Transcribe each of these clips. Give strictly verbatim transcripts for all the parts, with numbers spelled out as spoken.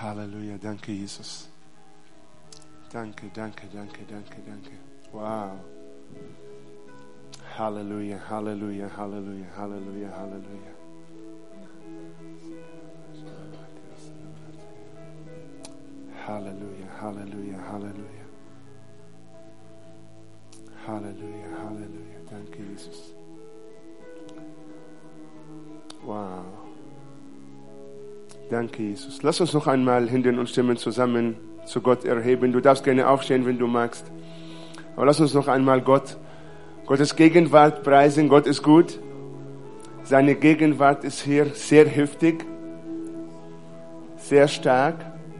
Halleluja, danke Jesus. Danke, danke, danke, danke, danke. Wow. Halleluja, Halleluja, Halleluja, Halleluja, Halleluja. Halleluja, Halleluja, Halleluja. Halleluja, Halleluja. Danke, Jesus. Wow. Danke, Jesus. Lass uns noch einmal Händen und Stimmen zusammen zu Gott erheben. Du darfst gerne aufstehen, wenn du magst. Aber lass uns noch einmal Gott, Gottes Gegenwart preisen. Gott ist gut. Seine Gegenwart ist hier sehr heftig, sehr stark.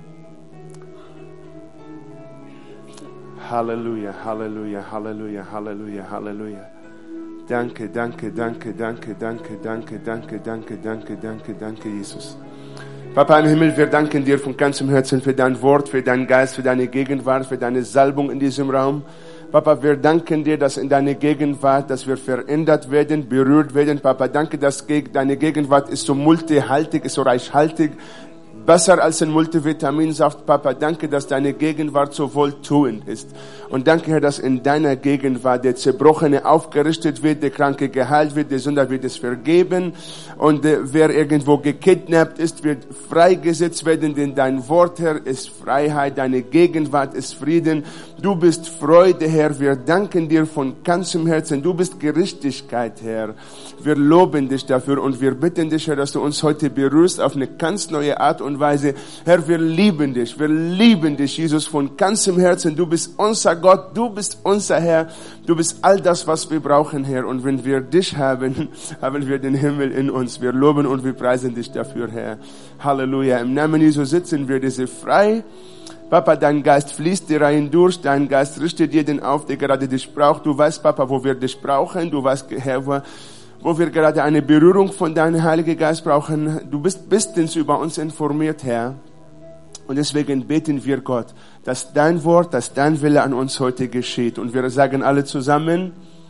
Halleluja, Halleluja, Halleluja, Halleluja, Halleluja. Danke, danke, danke, danke, danke, danke, danke, danke, danke, danke, danke, Jesus. Papa im Himmel, wir danken dir von ganzem Herzen für dein Wort, für deinen Geist, für deine Gegenwart, für deine Salbung in diesem Raum. Papa, wir danken dir, dass in deiner Gegenwart, dass wir verändert werden, berührt werden. Papa, danke, dass deine Gegenwart ist so multihaltig, ist so reichhaltig, besser als ein Multivitaminsaft. Papa, danke, dass deine Gegenwart so wohltuend ist. Und danke, Herr, dass in deiner Gegenwart der Zerbrochene aufgerichtet wird, der Kranke geheilt wird, der Sünder wird es vergeben. Und äh, wer irgendwo gekidnappt ist, wird freigesetzt werden, denn dein Wort, Herr, ist Freiheit, deine Gegenwart ist Frieden. Du bist Freude, Herr. Wir danken dir von ganzem Herzen. Du bist Gerechtigkeit, Herr. Wir loben dich dafür und wir bitten dich, Herr, dass du uns heute berührst auf eine ganz neue Art und Weise. Herr, wir lieben dich. Wir lieben dich, Jesus, von ganzem Herzen. Du bist unser Gott. Du bist unser Herr. Du bist all das, was wir brauchen, Herr. Und wenn wir dich haben, haben wir den Himmel in uns. Wir loben und wir preisen dich dafür, Herr. Halleluja. Im Namen Jesu sitzen wir diese frei. Papa, dein Geist fließt dir rein durch, dein Geist richtet jeden auf, der gerade dich braucht. Du weißt, Papa, wo wir dich brauchen. Du weißt, Herr, wo, wo wir gerade eine Berührung von deinem Heiligen Geist brauchen. Du bist bestens über uns informiert, Herr. Und deswegen beten wir Gott, dass dein Wort, dass dein Wille an uns heute geschieht. Und wir sagen alle zusammen,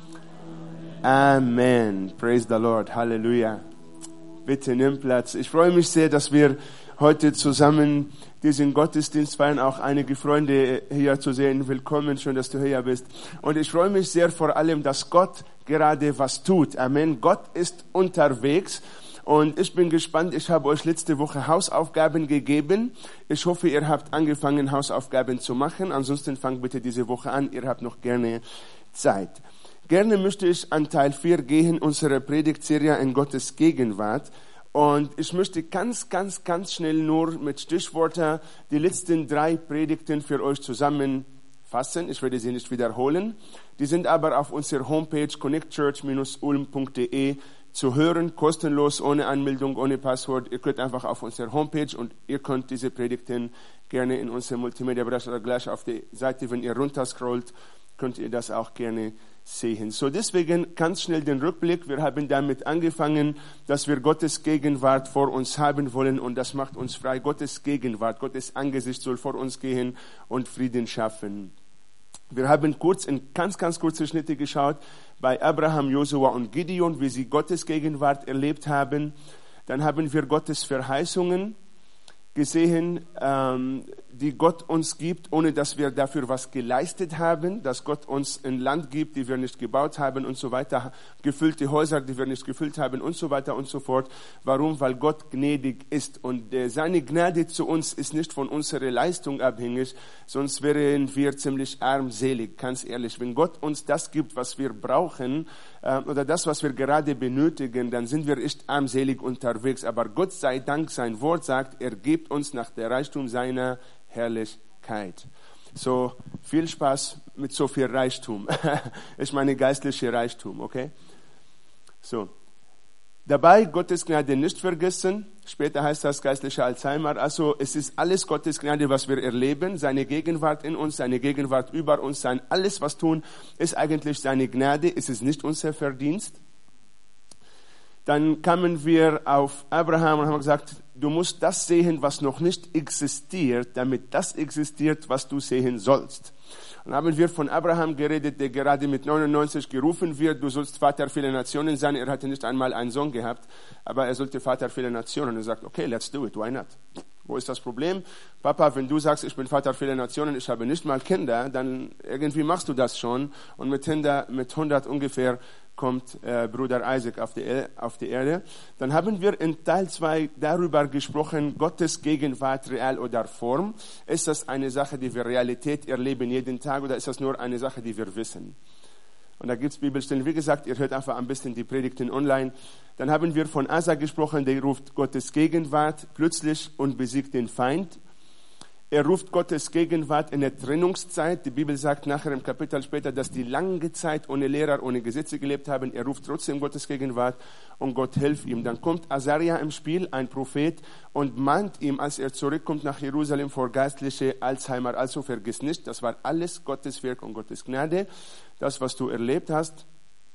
Amen. Praise the Lord. Halleluja. Bitte nimm Platz. Ich freue mich sehr, dass wir heute zusammen diesen Gottesdienst feiern, auch einige Freunde hier zu sehen. Willkommen, schön, dass du hier bist. Und ich freue mich sehr vor allem, dass Gott gerade was tut. Amen. Gott ist unterwegs. Und ich bin gespannt, ich habe euch letzte Woche Hausaufgaben gegeben. Ich hoffe, ihr habt angefangen, Hausaufgaben zu machen. Ansonsten fangt bitte diese Woche an. Ihr habt noch gerne Zeit. Gerne möchte ich an Teil vier gehen, unserer Predigtserie in Gottes Gegenwart. Und ich möchte ganz, ganz, ganz schnell nur mit Stichworten die letzten drei Predigten für euch zusammenfassen. Ich werde sie nicht wiederholen. Die sind aber auf unserer Homepage connect church dash ulm punkt de zu hören, kostenlos, ohne Anmeldung, ohne Passwort. Ihr könnt einfach auf unserer Homepage und ihr könnt diese Predigten gerne in unserem Multimedia-Bereich oder gleich auf der Seite, wenn ihr runterscrollt, könnt ihr das auch gerne sehen. So, deswegen ganz schnell den Rückblick. Wir haben damit angefangen, dass wir Gottes Gegenwart vor uns haben wollen und das macht uns frei. Gottes Gegenwart, Gottes Angesicht soll vor uns gehen und Frieden schaffen. Wir haben kurz in ganz, ganz kurze Schnitte geschaut bei Abraham, Josua und Gideon, wie sie Gottes Gegenwart erlebt haben. Dann haben wir Gottes Verheißungen gesehen, ähm, die Gott uns gibt, ohne dass wir dafür was geleistet haben, dass Gott uns ein Land gibt, die wir nicht gebaut haben und so weiter, gefüllte Häuser, die wir nicht gefüllt haben und so weiter und so fort. Warum? Weil Gott gnädig ist und äh, seine Gnade zu uns ist nicht von unserer Leistung abhängig, sonst wären wir ziemlich armselig, ganz ehrlich. Wenn Gott uns das gibt, was wir brauchen äh, oder das, was wir gerade benötigen, dann sind wir echt armselig unterwegs. Aber Gott sei Dank, sein Wort sagt, er gibt uns nach der Reichtum seiner Herrlichkeit. So, viel Spaß mit so viel Reichtum. Ich meine geistliche Reichtum, okay? So. Dabei Gottes Gnade nicht vergessen. Später heißt das geistliche Alzheimer. Also, es ist alles Gottes Gnade, was wir erleben. Seine Gegenwart in uns, seine Gegenwart über uns sein. Alles, was tun, ist eigentlich seine Gnade. Es ist nicht unser Verdienst. Dann kamen wir auf Abraham und haben gesagt, du musst das sehen, was noch nicht existiert, damit das existiert, was du sehen sollst. Und haben wir von Abraham geredet, der gerade mit neunundneunzig gerufen wird, du sollst Vater vieler Nationen sein. Er hatte nicht einmal einen Sohn gehabt, aber er sollte Vater vieler Nationen. Und er sagt, okay, let's do it, why not? Wo ist das Problem? Papa, wenn du sagst, ich bin Vater vieler Nationen, ich habe nicht mal Kinder, dann irgendwie machst du das schon. Und mit, Kinder, mit hundert ungefähr kommt äh, Bruder Isaac auf die, auf die Erde. Dann haben wir in Teil zwei darüber gesprochen, Gottes Gegenwart, real oder Form. Ist das eine Sache, die wir Realität erleben jeden Tag, oder ist das nur eine Sache, die wir wissen? Und da gibt's Bibelstellen. Wie gesagt, ihr hört einfach ein bisschen die Predigten online. Dann haben wir von Asa gesprochen, der ruft Gottes Gegenwart plötzlich und besiegt den Feind. Er ruft Gottes Gegenwart in der Trennungszeit. Die Bibel sagt nachher im Kapitel später, dass die lange Zeit ohne Lehrer, ohne Gesetze gelebt haben. Er ruft trotzdem Gottes Gegenwart und Gott hilft ihm. Dann kommt Asaria im Spiel, ein Prophet, und mahnt ihm, als er zurückkommt nach Jerusalem, vor geistliche Alzheimer. Also vergiss nicht, das war alles Gottes Werk und Gottes Gnade, das, was du erlebt hast.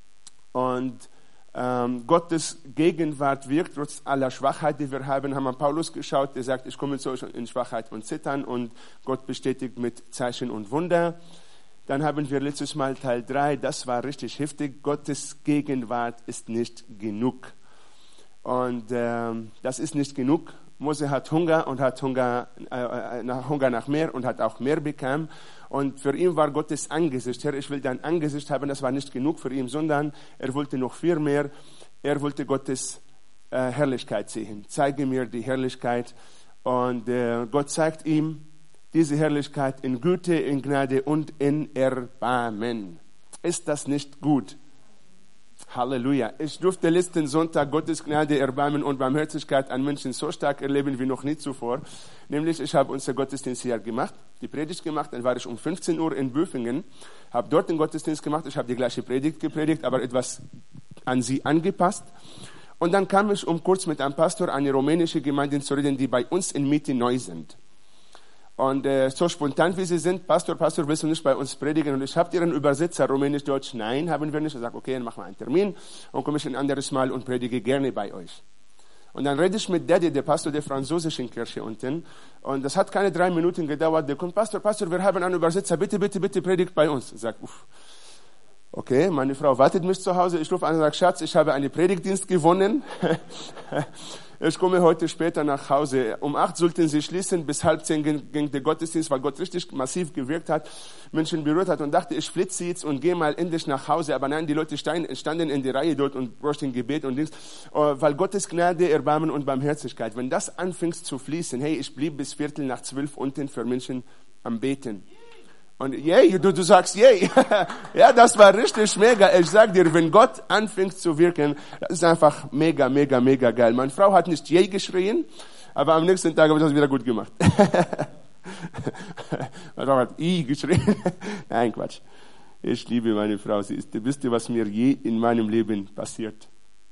Und Ähm, Gottes Gegenwart wirkt trotz aller Schwachheit, die wir haben. Haben wir Paulus geschaut, der sagt, ich komme zu euch in Schwachheit und Zittern, und Gott bestätigt mit Zeichen und Wunder. Dann haben wir letztes Mal Teil drei, das war richtig heftig. Gottes Gegenwart ist nicht genug. Und ähm, das ist nicht genug. Mose hat Hunger und hat Hunger, äh, nach Hunger nach mehr und hat auch mehr bekommen. Und für ihn war Gottes Angesicht. Herr, ich will dein Angesicht haben. Das war nicht genug für ihn, sondern er wollte noch viel mehr. Er wollte Gottes äh, Herrlichkeit sehen. Zeige mir die Herrlichkeit. Und äh, Gott zeigt ihm diese Herrlichkeit in Güte, in Gnade und in Erbarmen. Ist das nicht gut? Halleluja. Ich durfte letzten Sonntag Gottes Gnade, Erbarmen und Barmherzigkeit an Menschen so stark erleben wie noch nie zuvor. Nämlich, ich habe unser Gottesdienst hier gemacht, die Predigt gemacht, dann war ich um fünfzehn Uhr in Böfingen, habe dort den Gottesdienst gemacht, ich habe die gleiche Predigt gepredigt, aber etwas an sie angepasst. Und dann kam ich, um kurz mit einem Pastor eine rumänische Gemeinde zu reden, die bei uns in Mitte neu sind. Und äh, so spontan wie sie sind, Pastor, Pastor, willst du nicht bei uns predigen? Und ich habe ihren Übersetzer, Rumänisch-Deutsch, nein, haben wir nicht. Ich sage, okay, dann machen wir einen Termin und komme ich ein anderes Mal und predige gerne bei euch. Und dann rede ich mit Daddy, der Pastor der französischen Kirche unten. Und das hat keine drei Minuten gedauert. Der kommt, Pastor, Pastor, wir haben einen Übersetzer, bitte, bitte, bitte predigt bei uns. Ich sage, uff. Okay, meine Frau wartet mich zu Hause. Ich rufe an und sage, Schatz, ich habe einen Predigtdienst gewonnen. Ich komme heute später nach Hause. Um acht sollten sie schließen, bis halb zehn ging, ging der Gottesdienst, weil Gott richtig massiv gewirkt hat, Menschen berührt hat, und dachte, ich flitze jetzt und gehe mal endlich nach Hause. Aber nein, die Leute standen in der Reihe dort und bräuchten Gebet und Dings, weil Gottes Gnade, Erbarmen und Barmherzigkeit, wenn das anfängt zu fließen, hey, ich blieb bis Viertel nach zwölf unten für Menschen am Beten. Und yay, du, du sagst yay. Ja, das war richtig mega. Ich sag dir, wenn Gott anfängt zu wirken, das ist einfach mega, mega, mega geil. Meine Frau hat nicht yay geschrien, aber am nächsten Tag habe ich das wieder gut gemacht. Meine Frau hat i geschrien. Nein, Quatsch. Ich liebe meine Frau. Sie ist, wisst ihr, was mir je in meinem Leben passiert?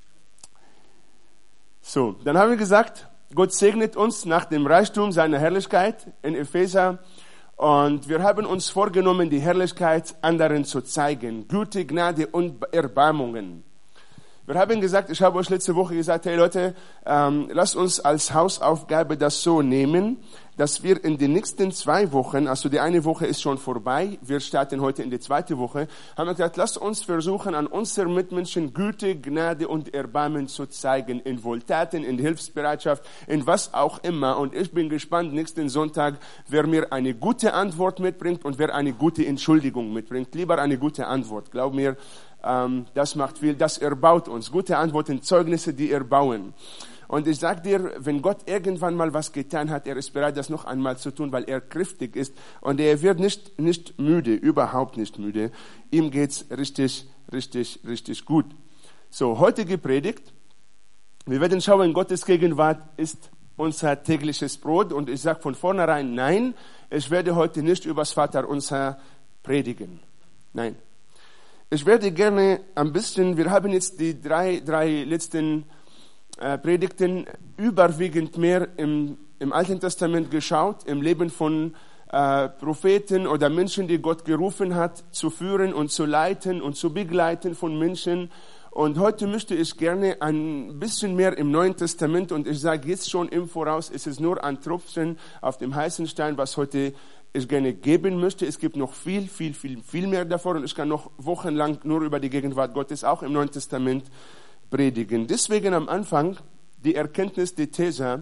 So, dann haben wir gesagt, Gott segnet uns nach dem Reichtum seiner Herrlichkeit in Epheser. Und wir haben uns vorgenommen, die Herrlichkeit anderen zu zeigen. Güte, Gnade und Erbarmungen. Wir haben gesagt, ich habe euch letzte Woche gesagt, hey Leute, ähm, lasst uns als Hausaufgabe das so nehmen, dass wir in den nächsten zwei Wochen, also die eine Woche ist schon vorbei, wir starten heute in die zweite Woche, haben wir gesagt, lasst uns versuchen, an unseren Mitmenschen Güte, Gnade und Erbarmen zu zeigen, in Wohltaten, in Hilfsbereitschaft, in was auch immer. Und ich bin gespannt, nächsten Sonntag, wer mir eine gute Antwort mitbringt und wer eine gute Entschuldigung mitbringt. Lieber eine gute Antwort, glaub mir, ähm, das macht viel, das erbaut uns. Gute Antworten, Zeugnisse, die erbauen. Und ich sag dir, wenn Gott irgendwann mal was getan hat, er ist bereit, das noch einmal zu tun, weil er kräftig ist. Und er wird nicht, nicht müde, überhaupt nicht müde. Ihm geht's richtig, richtig, richtig gut. So, heutige Predigt. Wir werden schauen, Gottes Gegenwart ist unser tägliches Brot. Und ich sag von vornherein, nein, ich werde heute nicht übers Vaterunser predigen. Nein. Ich werde gerne ein bisschen, wir haben jetzt die drei, drei letzten Predigten überwiegend mehr im, im Alten Testament geschaut, im Leben von äh, Propheten oder Menschen, die Gott gerufen hat, zu führen und zu leiten und zu begleiten von Menschen. Und heute möchte ich gerne ein bisschen mehr im Neuen Testament, und ich sage jetzt schon im Voraus, es ist nur ein Tropfen auf dem heißen Stein, was heute ich gerne geben möchte. Es gibt noch viel, viel, viel, viel mehr davon, und ich kann noch wochenlang nur über die Gegenwart Gottes auch im Neuen Testament predigen. Deswegen am Anfang die Erkenntnis, die These.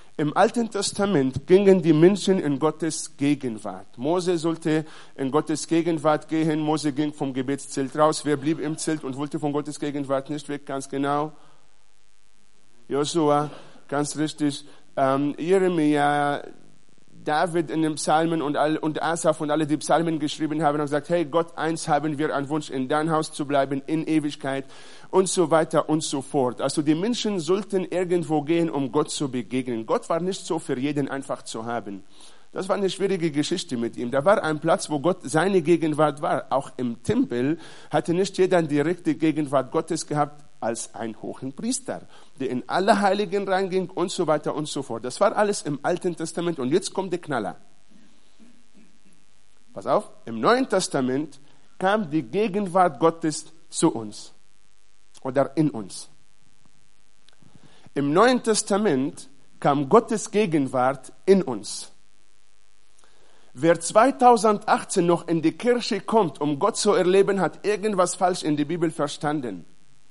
Im Alten Testament gingen die Menschen in Gottes Gegenwart. Mose sollte in Gottes Gegenwart gehen. Mose ging vom Gebetszelt raus. Wer blieb im Zelt und wollte von Gottes Gegenwart nicht weg? Ganz genau. Josua, ganz richtig. Ähm, Jeremia, David in den Psalmen und, all, und Asaf und alle, die Psalmen geschrieben haben, haben gesagt, hey Gott, eins haben wir einen Wunsch, in dein Haus zu bleiben, in Ewigkeit und so weiter und so fort. Also die Menschen sollten irgendwo gehen, um Gott zu begegnen. Gott war nicht so für jeden einfach zu haben. Das war eine schwierige Geschichte mit ihm. Da war ein Platz, wo Gott seine Gegenwart war. Auch im Tempel hatte nicht jeder eine direkte Gegenwart Gottes gehabt als ein hohen Priester, der in alle Heiligen reinging und so weiter und so fort. Das war alles im Alten Testament. Und jetzt kommt der Knaller. Pass auf, im Neuen Testament kam die Gegenwart Gottes zu uns oder in uns. Im Neuen Testament kam Gottes Gegenwart in uns. Wer zweitausendachtzehn noch in die Kirche kommt, um Gott zu erleben, hat irgendwas falsch in der Bibel verstanden.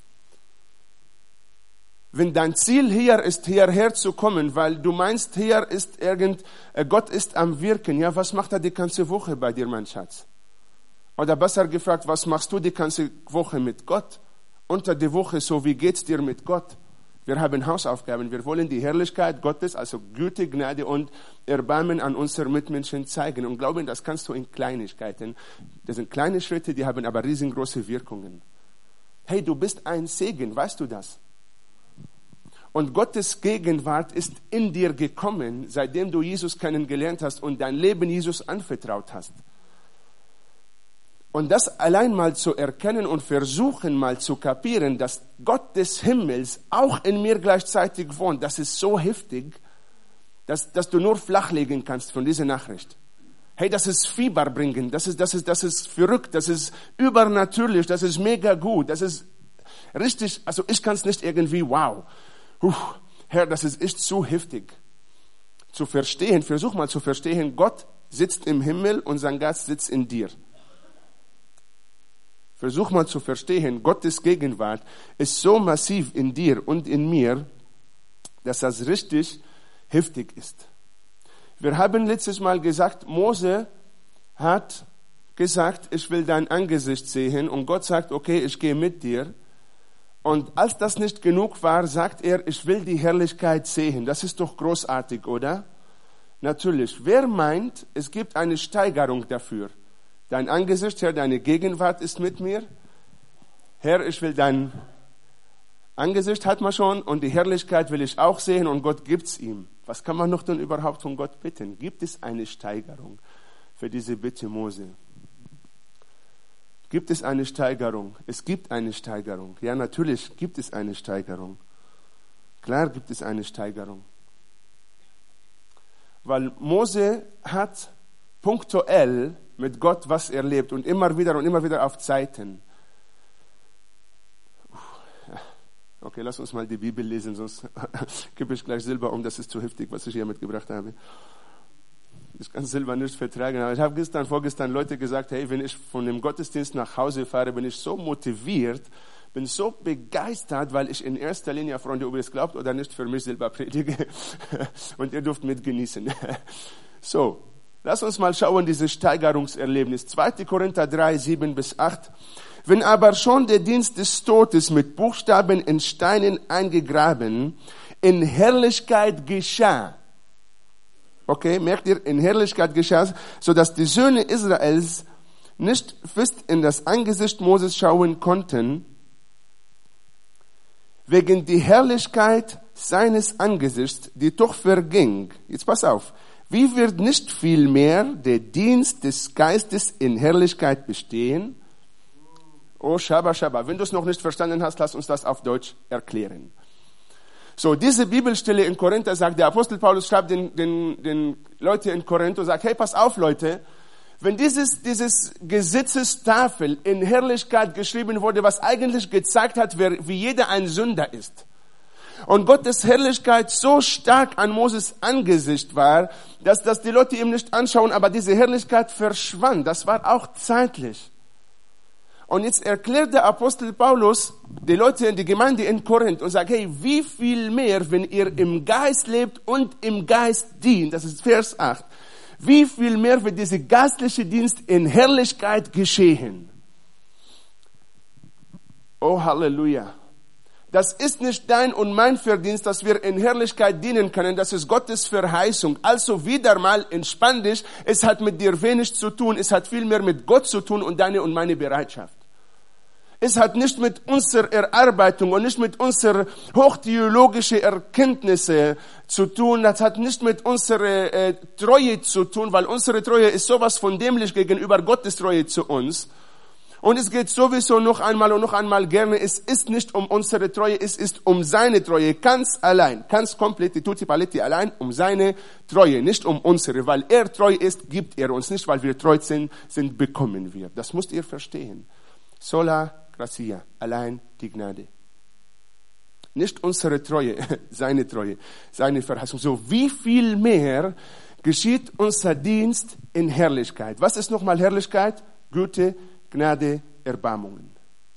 Wenn dein Ziel hier ist, hierher zu kommen, weil du meinst, hier ist irgend, Gott ist am Wirken, ja, was macht er die ganze Woche bei dir, mein Schatz? Oder besser gefragt, was machst du die ganze Woche mit Gott? Unter der Woche, so wie geht's dir mit Gott? Wir haben Hausaufgaben, wir wollen die Herrlichkeit Gottes, also Güte, Gnade und Erbarmen an unseren Mitmenschen zeigen und glauben, das kannst du in Kleinigkeiten. Das sind kleine Schritte, die haben aber riesengroße Wirkungen. Hey, du bist ein Segen, weißt du das? Und Gottes Gegenwart ist in dir gekommen, seitdem du Jesus kennengelernt hast und dein Leben Jesus anvertraut hast. Und das allein mal zu erkennen und versuchen mal zu kapieren, dass Gott des Himmels auch in mir gleichzeitig wohnt, das ist so heftig, dass, dass du nur flachlegen kannst von dieser Nachricht. Hey, das ist Fieber bringen, das ist, das ist, das ist verrückt, das ist übernatürlich, das ist mega gut, das ist richtig, also ich kann es nicht irgendwie, wow. Puh, Herr, das ist echt zu heftig. Zu verstehen, versuch mal zu verstehen, Gott sitzt im Himmel und sein Geist sitzt in dir. Versuch mal zu verstehen, Gottes Gegenwart ist so massiv in dir und in mir, dass das richtig heftig ist. Wir haben letztes Mal gesagt, Mose hat gesagt, ich will dein Angesicht sehen und Gott sagt, okay, ich gehe mit dir. Und als das nicht genug war, sagt er, ich will die Herrlichkeit sehen. Das ist doch großartig, oder? Natürlich. Wer meint, es gibt eine Steigerung dafür? Dein Angesicht, Herr, deine Gegenwart ist mit mir. Herr, ich will dein Angesicht, hat man schon, und die Herrlichkeit will ich auch sehen und Gott gibt's ihm. Was kann man noch denn überhaupt von Gott bitten? Gibt es eine Steigerung für diese Bitte Mose? Gibt es eine Steigerung? Es gibt eine Steigerung. Ja, natürlich gibt es eine Steigerung. Klar gibt es eine Steigerung. Weil Mose hat punktuell mit Gott was erlebt und immer wieder und immer wieder auf Zeiten. Okay, lass uns mal die Bibel lesen, sonst gebe ich gleich Silber um. Das ist zu heftig, was ich hier mitgebracht habe. Ich kann Silber nicht vertragen, aber ich habe gestern, vorgestern Leute gesagt, hey, wenn ich von dem Gottesdienst nach Hause fahre, bin ich so motiviert, bin so begeistert, weil ich in erster Linie, Freunde, ob ihr es glaubt oder nicht, für mich Silber predige und ihr dürft mit genießen. So, lass uns mal schauen, dieses Steigerungserlebnis. zweiter Korinther drei, sieben bis acht. Wenn aber schon der Dienst des Todes mit Buchstaben in Steinen eingegraben in Herrlichkeit geschah, okay, merkt ihr, in Herrlichkeit geschah, so dass die Söhne Israels nicht fest in das Angesicht Moses schauen konnten, wegen die Herrlichkeit seines Angesichts, die doch verging. Jetzt pass auf. Wie wird nicht vielmehr der Dienst des Geistes in Herrlichkeit bestehen? Oh, Shabba, Shabba. Wenn du es noch nicht verstanden hast, lass uns das auf Deutsch erklären. So, diese Bibelstelle in Korinther sagt, der Apostel Paulus schreibt den, den, den Leute in Korinther und sagt, hey, pass auf, Leute, wenn dieses, dieses Gesetzestafel in Herrlichkeit geschrieben wurde, was eigentlich gezeigt hat, wer, wie jeder ein Sünder ist, und Gottes Herrlichkeit so stark an Moses Angesicht war, dass, dass die Leute ihm nicht anschauen, aber diese Herrlichkeit verschwand. Das war auch zeitlich. Und jetzt erklärt der Apostel Paulus die Leute in die Gemeinde in Korinth und sagt, hey, wie viel mehr, wenn ihr im Geist lebt und im Geist dient, das ist Vers acht, wie viel mehr wird dieser geistliche Dienst in Herrlichkeit geschehen? Oh, Halleluja. Das ist nicht dein und mein Verdienst, dass wir in Herrlichkeit dienen können. Das ist Gottes Verheißung. Also wieder mal, entspann dich. Es hat mit dir wenig zu tun. Es hat viel mehr mit Gott zu tun und deine und meine Bereitschaft. Es hat nicht mit unserer Erarbeitung und nicht mit unserer hochtheologischen Erkenntnisse zu tun. Das hat nicht mit unserer äh, Treue zu tun, weil unsere Treue ist sowas von dämlich gegenüber Gottes Treue zu uns. Und es geht sowieso noch einmal und noch einmal gerne, es ist nicht um unsere Treue, es ist um seine Treue, ganz allein, ganz komplett, tutti paletti allein, um seine Treue, nicht um unsere, weil er treu ist, gibt er uns nicht, weil wir treu sind, sind bekommen wir. Das müsst ihr verstehen. Sola gratia, allein die Gnade. Nicht unsere Treue, seine Treue, seine Verheißung. So, wie viel mehr geschieht unser Dienst in Herrlichkeit? Was ist nochmal Herrlichkeit? Güte, Gnade, Erbarmungen.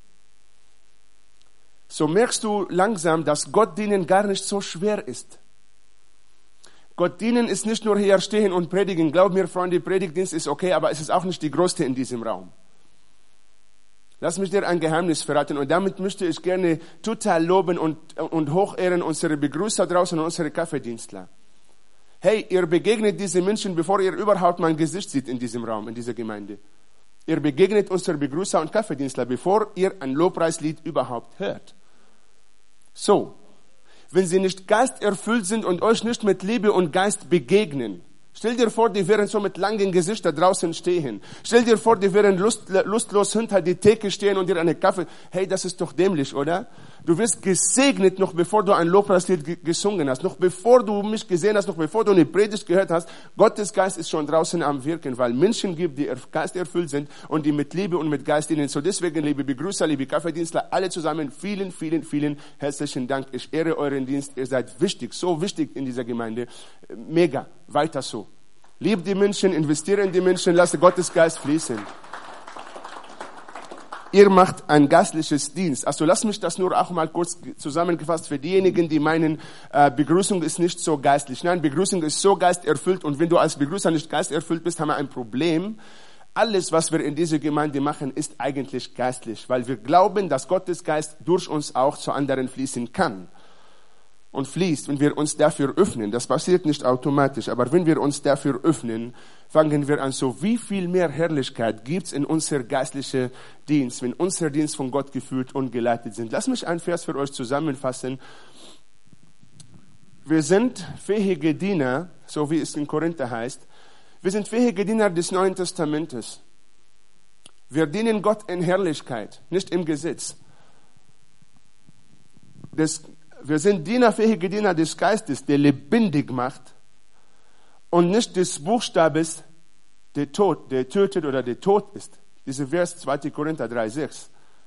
So merkst du langsam, dass Gott dienen gar nicht so schwer ist. Gott dienen ist nicht nur hier stehen und predigen. Glaub mir, Freunde, Predigtdienst ist okay, aber es ist auch nicht die größte in diesem Raum. Lass mich dir ein Geheimnis verraten und damit möchte ich gerne total loben und, und hochehren unsere Begrüßer draußen und unsere Kaffeedienstler. Hey, ihr begegnet diese Menschen, bevor ihr überhaupt mein Gesicht seht in diesem Raum, in dieser Gemeinde. Ihr begegnet unsere Begrüßer und Kaffeedienstler, bevor ihr ein Lobpreislied überhaupt hört. So, wenn sie nicht geisterfüllt sind und euch nicht mit Liebe und Geist begegnen, stell dir vor, die wären so mit langen Gesichtern draußen stehen. Stell dir vor, die wären lust, lustlos hinter die Theke stehen und dir einen Kaffee. Hey, das ist doch dämlich, oder? Du wirst gesegnet, noch bevor du ein Lobpreislied gesungen hast, noch bevor du mich gesehen hast, noch bevor du eine Predigt gehört hast. Gottes Geist ist schon draußen am Wirken, weil Menschen gibt, die geisterfüllt sind und die mit Liebe und mit Geist dienen. So deswegen, liebe Begrüßer, liebe Kaffeedienstler, alle zusammen, vielen, vielen, vielen herzlichen Dank. Ich ehre euren Dienst. Ihr seid wichtig, so wichtig in dieser Gemeinde. Mega. Weiter so. Lieb die Menschen, investiere in die Menschen, lasse Gottes Geist fließen. Ihr macht ein geistliches Dienst. Also lass mich das nur auch mal kurz zusammengefasst für diejenigen, die meinen, äh, Begrüßung ist nicht so geistlich. Nein, Begrüßung ist so geisterfüllt und wenn du als Begrüßer nicht geisterfüllt bist, haben wir ein Problem. Alles, was wir in dieser Gemeinde machen, ist eigentlich geistlich, weil wir glauben, dass Gottes Geist durch uns auch zu anderen fließen kann. Und fließt, wenn wir uns dafür öffnen. Das passiert nicht automatisch, aber wenn wir uns dafür öffnen, fangen wir an, so wie viel mehr Herrlichkeit gibt's in unser geistlicher Dienst, wenn unser Dienst von Gott geführt und geleitet sind. Lass mich einen Vers für euch zusammenfassen. Wir sind fähige Diener, so wie es in Korinther heißt. Wir sind fähige Diener des Neuen Testamentes. Wir dienen Gott in Herrlichkeit, nicht im Gesetz. Das Wir sind dienerfähige Diener des Geistes, der lebendig macht und nicht des Buchstabens, der tot, der tötet oder der tot ist. Dieser Vers zweiter Korinther drei, sechs.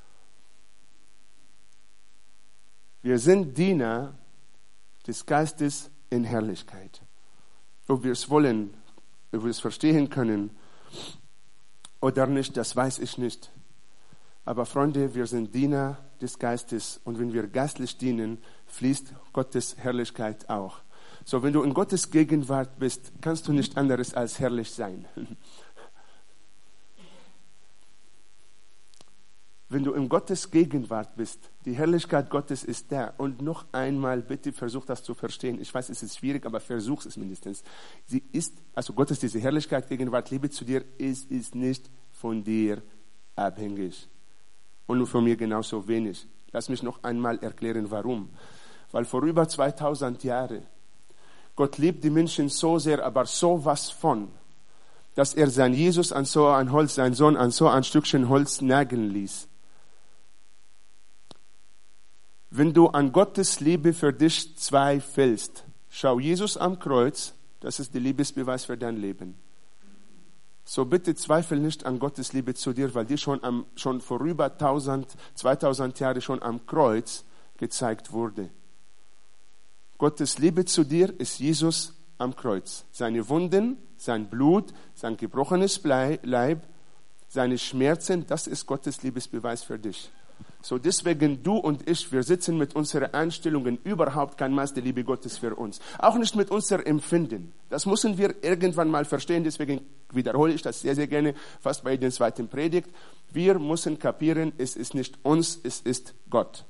Wir sind Diener des Geistes in Herrlichkeit. Ob wir es wollen, ob wir es verstehen können oder nicht, das weiß ich nicht. Aber Freunde, wir sind Diener des Geistes und wenn wir geistlich dienen, fließt Gottes Herrlichkeit auch. So, wenn du in Gottes Gegenwart bist, kannst du nicht anderes als herrlich sein. Wenn du in Gottes Gegenwart bist, die Herrlichkeit Gottes ist da. Und noch einmal, bitte versuch das zu verstehen. Ich weiß, es ist schwierig, aber versuch es mindestens. Sie ist, also Gottes diese Herrlichkeit, Gegenwart, Liebe zu dir, ist, ist nicht von dir abhängig. Und nur von mir genauso wenig. Lass mich noch einmal erklären, warum. Weil vor über zweitausend Jahren, Gott liebt die Menschen so sehr, aber so was von, dass er sein Jesus an so ein Holz, sein Sohn an so ein Stückchen Holz nageln ließ. Wenn du an Gottes Liebe für dich zweifelst, schau Jesus am Kreuz, das ist der Liebesbeweis für dein Leben. So bitte zweifel nicht an Gottes Liebe zu dir, weil die schon, am, schon vor über tausend, zweitausend Jahren schon am Kreuz gezeigt wurde. Gottes Liebe zu dir ist Jesus am Kreuz. Seine Wunden, sein Blut, sein gebrochenes Leib, seine Schmerzen, das ist Gottes Liebesbeweis für dich. So, deswegen du und ich, wir sitzen mit unseren Einstellungen überhaupt kein Maß der Liebe Gottes für uns. Auch nicht mit unserem Empfinden. Das müssen wir irgendwann mal verstehen, deswegen wiederhole ich das sehr, sehr gerne, fast bei der zweiten Predigt. Wir müssen kapieren, es ist nicht uns, es ist Gott.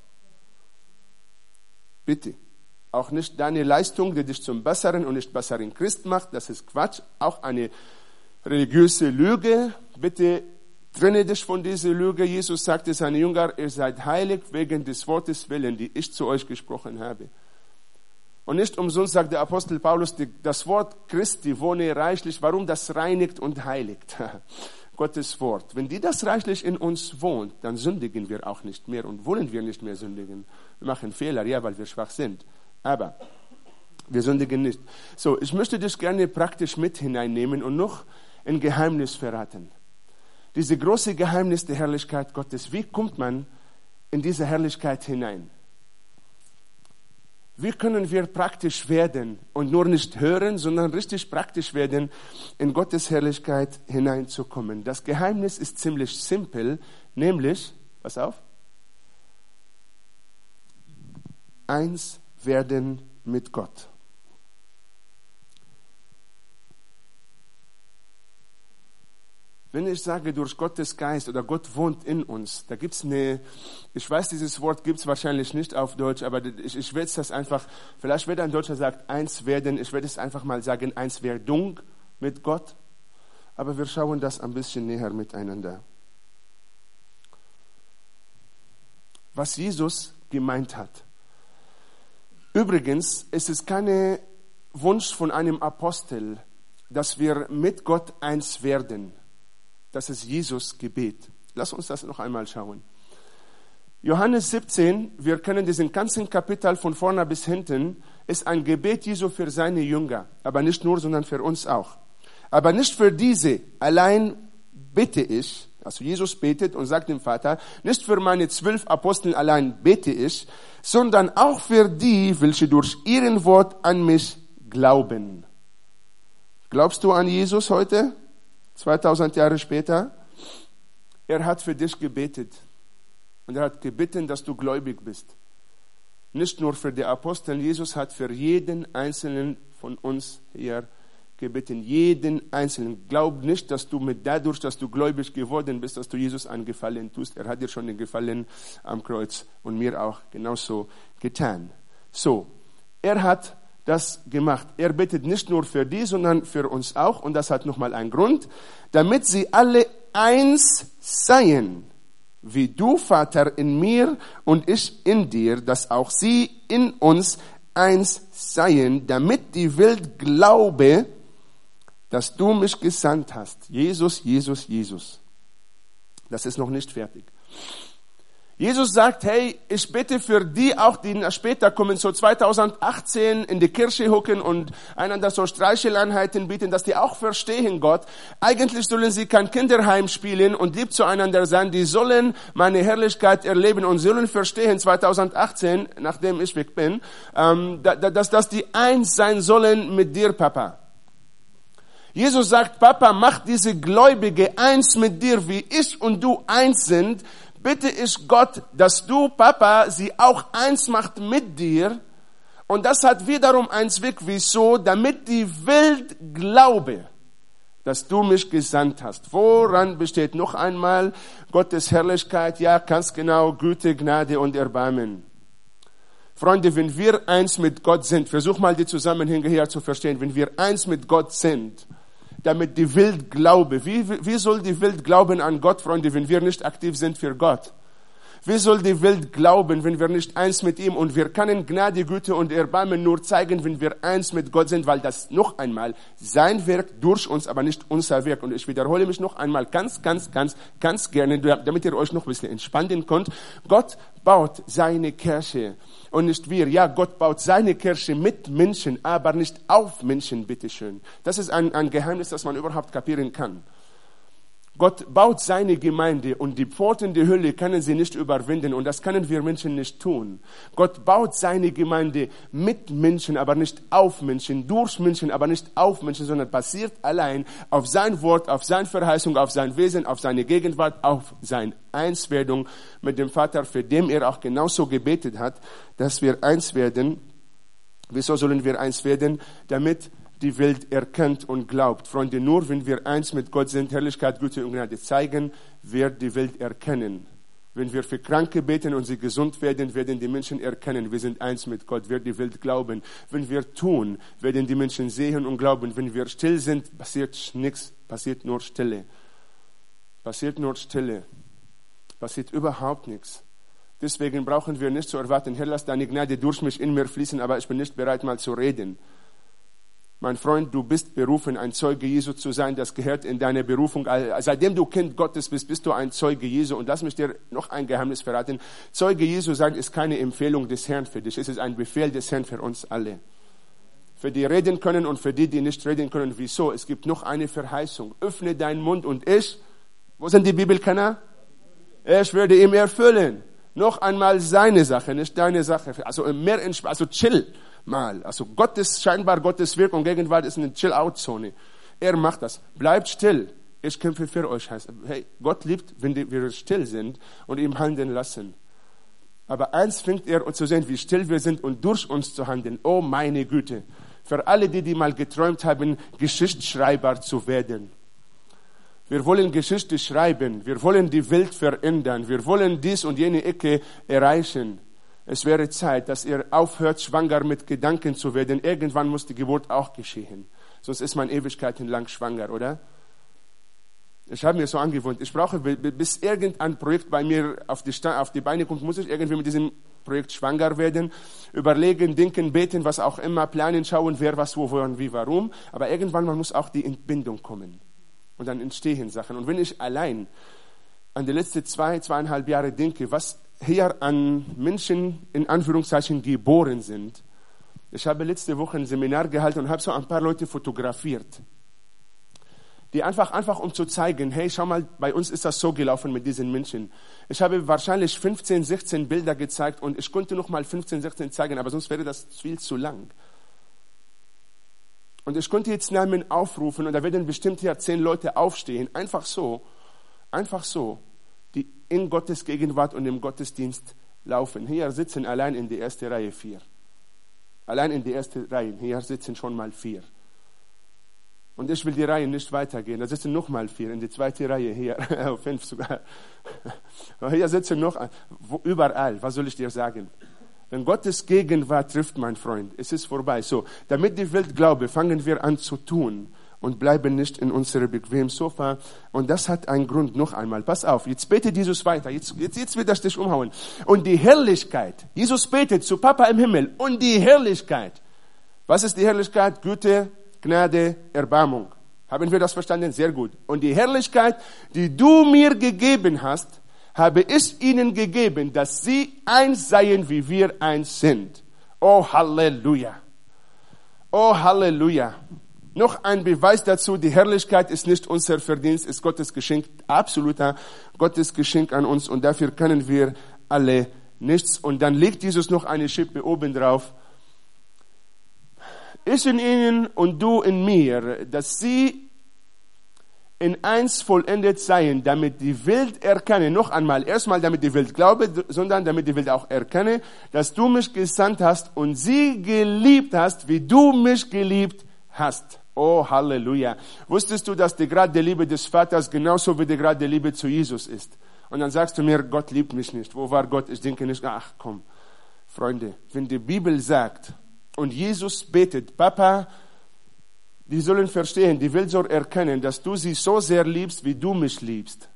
Bitte. Auch nicht deine Leistung, die dich zum besseren und nicht besseren Christ macht, das ist Quatsch. Auch eine religiöse Lüge. Bitte trenne dich von dieser Lüge. Jesus sagte seinen Jüngern, ihr seid heilig wegen des Wortes willen, die ich zu euch gesprochen habe. Und nicht umsonst sagt der Apostel Paulus, die, das Wort Christi wohne reichlich. Warum? Das reinigt und heiligt. Gottes Wort. Wenn die das reichlich in uns wohnt, dann sündigen wir auch nicht mehr und wollen wir nicht mehr sündigen. Wir machen Fehler, ja, weil wir schwach sind. Aber wir sündigen nicht. So, ich möchte dich gerne praktisch mit hineinnehmen und noch ein Geheimnis verraten. Diese große Geheimnis der Herrlichkeit Gottes. Wie kommt man in diese Herrlichkeit hinein? Wie können wir praktisch werden und nur nicht hören, sondern richtig praktisch werden, in Gottes Herrlichkeit hineinzukommen? Das Geheimnis ist ziemlich simpel, nämlich, pass auf, eins werden mit Gott. Wenn ich sage, durch Gottes Geist oder Gott wohnt in uns, da gibt's eine, ich weiß, dieses Wort gibt's wahrscheinlich nicht auf Deutsch, aber ich, ich werde das einfach, vielleicht wird ein Deutscher sagt, eins werden, ich werde es einfach mal sagen, eins Werdung mit Gott, aber wir schauen das ein bisschen näher miteinander. Was Jesus gemeint hat. Übrigens, es ist kein Wunsch von einem Apostel, dass wir mit Gott eins werden. Das ist Jesus Gebet. Lass uns das noch einmal schauen. Johannes siebzehn, wir kennen diesen ganzen Kapitel von vorne bis hinten, ist ein Gebet Jesu für seine Jünger. Aber nicht nur, sondern für uns auch. Aber nicht für diese allein bete ich, also Jesus betet und sagt dem Vater, nicht für meine zwölf Apostel allein bete ich, sondern auch für die, welche durch ihren Wort an mich glauben. Glaubst du an Jesus heute? zweitausend Jahre später, er hat für dich gebetet. Und er hat gebeten, dass du gläubig bist. Nicht nur für die Apostel, Jesus hat für jeden Einzelnen von uns hier gebeten. Jeden Einzelnen. Glaub nicht, dass du mit dadurch, dass du gläubig geworden bist, dass du Jesus einen Gefallen tust. Er hat dir schon den Gefallen am Kreuz und mir auch genauso getan. So, er hat das gemacht. Er betet nicht nur für die, sondern für uns auch. Und das hat nochmal einen Grund. Damit sie alle eins seien. Wie du, Vater, in mir und ich in dir, dass auch sie in uns eins seien. Damit die Welt glaube, dass du mich gesandt hast. Jesus, Jesus, Jesus. Das ist noch nicht fertig. Jesus sagt, hey, ich bete für die auch, die später kommen, so zweitausendachtzehn in die Kirche hocken und einander so Streicheleinheiten bieten, dass die auch verstehen Gott. Eigentlich sollen sie kein Kinderheim spielen und lieb zueinander sein. Die sollen meine Herrlichkeit erleben und sollen verstehen, zweitausendachtzehn, nachdem ich weg bin, ähm, dass, dass die eins sein sollen mit dir, Papa. Jesus sagt, Papa, mach diese Gläubige eins mit dir, wie ich und du eins sind. Bitte ich Gott, dass du, Papa, sie auch eins macht mit dir. Und das hat wiederum einen Zweck. Wieso? Damit die Welt glaube, dass du mich gesandt hast. Woran besteht noch einmal Gottes Herrlichkeit? Ja, ganz genau, Güte, Gnade und Erbarmen. Freunde, wenn wir eins mit Gott sind, versuch mal die Zusammenhänge hier zu verstehen. Wenn wir eins mit Gott sind, damit die Welt glaube. Wie, wie soll die Welt glauben an Gott, Freunde, wenn wir nicht aktiv sind für Gott? Wie soll die Welt glauben, wenn wir nicht eins mit ihm, und wir können Gnade, Güte und Erbarmen nur zeigen, wenn wir eins mit Gott sind, weil das noch einmal sein Werk durch uns, aber nicht unser Werk. Und ich wiederhole mich noch einmal ganz, ganz, ganz, ganz gerne, damit ihr euch noch ein bisschen entspannen könnt. Gott baut seine Kirche und nicht wir. Ja, Gott baut seine Kirche mit Menschen, aber nicht auf Menschen, bitteschön. Das ist ein, ein Geheimnis, das man überhaupt kapieren kann. Gott baut seine Gemeinde und die Pforten der Hölle können sie nicht überwinden und das können wir Menschen nicht tun. Gott baut seine Gemeinde mit Menschen, aber nicht auf Menschen, durch Menschen, aber nicht auf Menschen, sondern basiert allein auf sein Wort, auf seine Verheißung, auf sein Wesen, auf seine Gegenwart, auf seine Einswerdung mit dem Vater, für den er auch genauso gebetet hat, dass wir eins werden. Wieso sollen wir eins werden? Damit die Welt erkennt und glaubt. Freunde, nur wenn wir eins mit Gott sind, Herrlichkeit, Güte und Gnade zeigen, wird die Welt erkennen. Wenn wir für Kranke beten und sie gesund werden, werden die Menschen erkennen, wir sind eins mit Gott, wird die Welt glauben. Wenn wir tun, werden die Menschen sehen und glauben. Wenn wir still sind, passiert nichts, passiert nur Stille. Passiert nur Stille. Passiert überhaupt nichts. Deswegen brauchen wir nicht zu erwarten, Herr, lass deine Gnade durch mich in mir fließen, aber ich bin nicht bereit, mal zu reden. Mein Freund, du bist berufen, ein Zeuge Jesu zu sein. Das gehört in deine Berufung. Seitdem du Kind Gottes bist, bist du ein Zeuge Jesu. Und lass mich dir noch ein Geheimnis verraten. Zeuge Jesu sein ist keine Empfehlung des Herrn für dich. Es ist ein Befehl des Herrn für uns alle. Für die reden können und für die, die nicht reden können. Wieso? Es gibt noch eine Verheißung. Öffne deinen Mund und ich, wo sind die Bibelkenner? Ich würde ihm erfüllen. Noch einmal seine Sache, nicht deine Sache. Also mehr in, also chill mal. Also Gottes, scheinbar Gottes Wirkung, Gegenwart ist eine Chill-Out-Zone. Er macht das. Bleibt still. Ich kämpfe für euch. Heißt, hey, Gott liebt, wenn wir still sind und ihm handeln lassen. Aber eins fängt er zu sehen, wie still wir sind und durch uns zu handeln. Oh meine Güte. Für alle, die, die mal geträumt haben, Geschichtsschreiber zu werden. Wir wollen Geschichte schreiben. Wir wollen die Welt verändern. Wir wollen dies und jene Ecke erreichen. Es wäre Zeit, dass ihr aufhört, schwanger mit Gedanken zu werden. Irgendwann muss die Geburt auch geschehen. Sonst ist man ewigkeitenlang schwanger, oder? Ich habe mir so angewohnt, ich brauche, bis irgendein Projekt bei mir auf die, Sta- auf die Beine kommt, muss ich irgendwie mit diesem Projekt schwanger werden. Überlegen, denken, beten, was auch immer, planen, schauen, wer, was, wo, wann, wie, warum. Aber irgendwann man muss auch die Entbindung kommen. Und dann entstehen Sachen. Und wenn ich allein an die letzten zwei, zweieinhalb Jahre denke, was hier an Menschen in Anführungszeichen geboren sind. Ich habe letzte Woche ein Seminar gehalten und habe so ein paar Leute fotografiert. Die einfach, einfach um zu zeigen, hey, schau mal, bei uns ist das so gelaufen mit diesen Menschen. Ich habe wahrscheinlich fünfzehn, sechzehn Bilder gezeigt und ich konnte noch mal fünfzehn, sechzehn zeigen, aber sonst wäre das viel zu lang. Und ich konnte jetzt Namen aufrufen und da werden bestimmt hier zehn Leute aufstehen. Einfach so, einfach so, die in Gottes Gegenwart und im Gottesdienst laufen. Hier sitzen allein in der ersten Reihe vier. Allein in der ersten Reihe, hier sitzen schon mal vier. Und ich will die Reihe nicht weitergehen. Da sitzen noch mal vier in die zweite Reihe, hier, fünf sogar. Hier sitzen noch, wo, überall, was soll ich dir sagen? Wenn Gottes Gegenwart trifft, mein Freund, es ist vorbei. So, damit die Welt glaube, fangen wir an zu tun und bleiben nicht in unserem bequemen Sofa. Und das hat einen Grund, noch einmal. Pass auf, jetzt betet Jesus weiter. Jetzt, jetzt, jetzt wird das dich umhauen. Und die Herrlichkeit, Jesus betet zu Papa im Himmel. Und die Herrlichkeit. Was ist die Herrlichkeit? Güte, Gnade, Erbarmung. Haben wir das verstanden? Sehr gut. Und die Herrlichkeit, die du mir gegeben hast, habe ich ihnen gegeben, dass sie eins seien, wie wir eins sind. Oh, Halleluja. Oh, Halleluja. Noch ein Beweis dazu, die Herrlichkeit ist nicht unser Verdienst, ist Gottes Geschenk, absoluter Gottes Geschenk an uns und dafür können wir alle nichts. Und dann legt Jesus noch eine Schippe oben drauf. Ich in ihnen und du in mir, dass sie in eins vollendet seien, damit die Welt erkenne, noch einmal, erstmal damit die Welt glaube, sondern damit die Welt auch erkenne, dass du mich gesandt hast und sie geliebt hast, wie du mich geliebt hast. Oh, Halleluja. Wusstest du, dass die Grad der Liebe des Vaters genauso wie die Grad der Liebe zu Jesus ist? Und dann sagst du mir, Gott liebt mich nicht. Wo war Gott? Ich denke nicht, ach komm, Freunde, wenn die Bibel sagt und Jesus betet, Papa, die sollen verstehen, die Welt soll erkennen, dass du sie so sehr liebst, wie du mich liebst.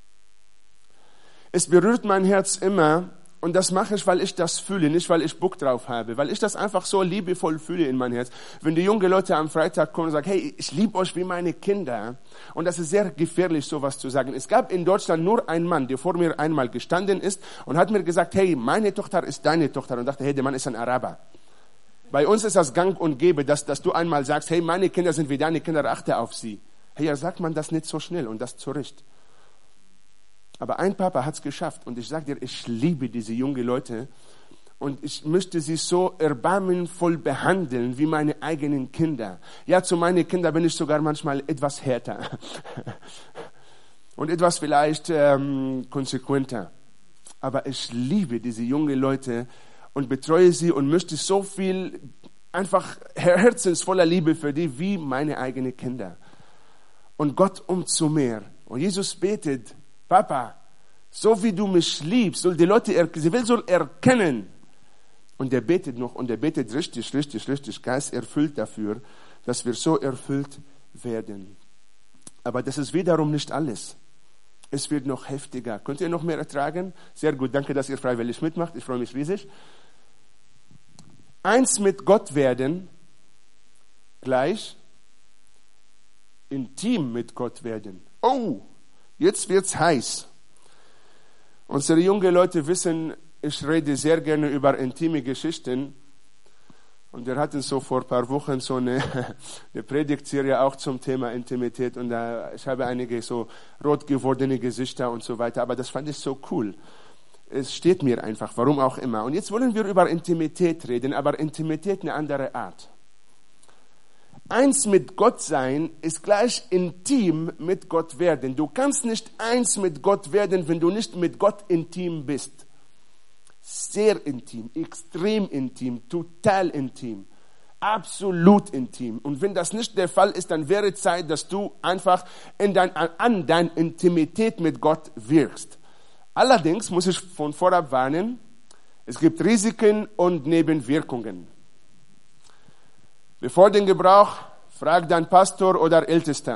Es berührt mein Herz immer und das mache ich, weil ich das fühle, nicht weil ich Bock drauf habe, weil ich das einfach so liebevoll fühle in mein Herz. Wenn die jungen Leute am Freitag kommen und sagen, hey, ich liebe euch wie meine Kinder, und das ist sehr gefährlich, sowas zu sagen. Es gab in Deutschland nur einen Mann, der vor mir einmal gestanden ist und hat mir gesagt, hey, meine Tochter ist deine Tochter, und dachte, hey, der Mann ist ein Araber. Bei uns ist das gang und gäbe, dass, dass du einmal sagst, hey, meine Kinder sind wie deine Kinder, achte auf sie. Hier sagt man das nicht so schnell und das zurecht. Aber ein Papa hat es geschafft und ich sage dir, ich liebe diese jungen Leute und ich möchte sie so erbarmenvoll behandeln wie meine eigenen Kinder. Ja, zu meinen Kindern bin ich sogar manchmal etwas härter und etwas vielleicht ähm, konsequenter. Aber ich liebe diese jungen Leute und betreue sie und möchte so viel einfach herzensvoller Liebe für die wie meine eigenen Kinder. Und Gott umso mehr. Und Jesus betet, Papa, so wie du mich liebst, soll die Leute, er- sie will soll erkennen. Und er betet noch, und er betet richtig, richtig, richtig, Geist erfüllt dafür, dass wir so erfüllt werden. Aber das ist wiederum nicht alles. Es wird noch heftiger. Könnt ihr noch mehr ertragen? Sehr gut, danke, dass ihr freiwillig mitmacht. Ich freue mich riesig. Eins mit Gott werden, gleich intim mit Gott werden. Oh, jetzt wird's heiß. Unsere jungen Leute wissen, ich rede sehr gerne über intime Geschichten. Und wir hatten so vor ein paar Wochen so eine, eine Predigtserie auch zum Thema Intimität. Und da, ich habe einige so rot gewordene Gesichter und so weiter. Aber das fand ich so cool. Es steht mir einfach, warum auch immer. Und jetzt wollen wir über Intimität reden, aber Intimität eine andere Art. Eins mit Gott sein ist gleich intim mit Gott werden. Du kannst nicht eins mit Gott werden, wenn du nicht mit Gott intim bist. Sehr intim, extrem intim, total intim, absolut intim. Und wenn das nicht der Fall ist, dann wäre Zeit, dass du einfach in dein, an deiner Intimität mit Gott wirkst. Allerdings muss ich von vorab warnen, es gibt Risiken und Nebenwirkungen. Bevor den Gebrauch, frag deinen Pastor oder Ältester.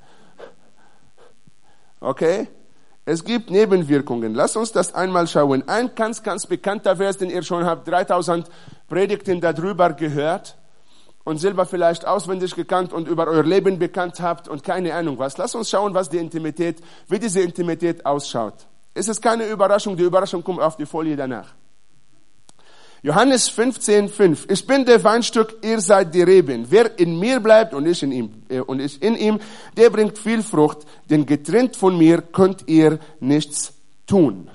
Okay? Es gibt Nebenwirkungen. Lass uns das einmal schauen. Ein ganz, ganz bekannter Vers, den ihr schon habt, dreitausend Predigten darüber gehört und selber vielleicht auswendig gekannt und über euer Leben bekannt habt und keine Ahnung was. Lass uns schauen, was die Intimität, wie diese Intimität ausschaut. Es ist keine Überraschung, die Überraschung kommt auf die Folie danach. Johannes fünfzehn, fünf. Ich bin der Weinstock, ihr seid die Reben. Wer in mir bleibt und ich in ihm, äh, und ich in ihm, der bringt viel Frucht, denn getrennt von mir könnt ihr nichts tun.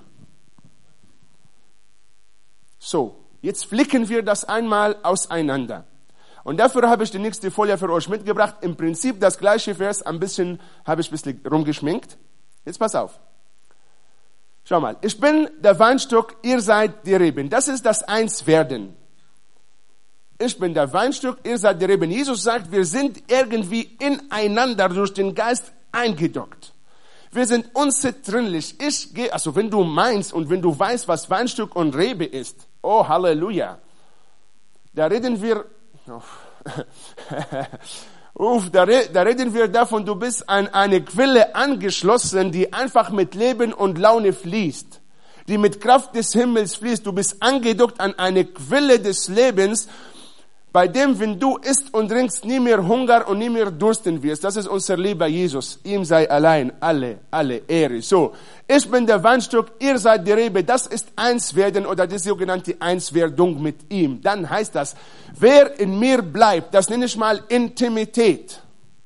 So, jetzt flicken wir das einmal auseinander. Und dafür habe ich die nächste Folie für euch mitgebracht. Im Prinzip das gleiche Vers, ein bisschen, habe ich ein bisschen rumgeschminkt. Jetzt pass auf. Schau mal, ich bin der Weinstock, ihr seid die Reben. Das ist das Einswerden. Ich bin der Weinstock, ihr seid die Reben. Jesus sagt, wir sind irgendwie ineinander durch den Geist eingedockt. Wir sind unzertrennlich. Ich gehe, also wenn du meinst und wenn du weißt, was Weinstock und Rebe ist, oh Halleluja, da reden wir, oh, Uff, da, da reden wir davon, du bist an eine Quelle angeschlossen, die einfach mit Leben und Laune fließt, die mit Kraft des Himmels fließt. Du bist angedockt an eine Quelle des Lebens, bei dem, wenn du isst und trinkst, nie mehr Hunger und nie mehr dursten wirst. Das ist unser lieber Jesus. Ihm sei allein alle, alle Ehre. So, ich bin der Weinstock, ihr seid die Rebe. Das ist Einswerden oder die sogenannte Einswerdung mit ihm. Dann heißt das, wer in mir bleibt, das nenne ich mal Intimität.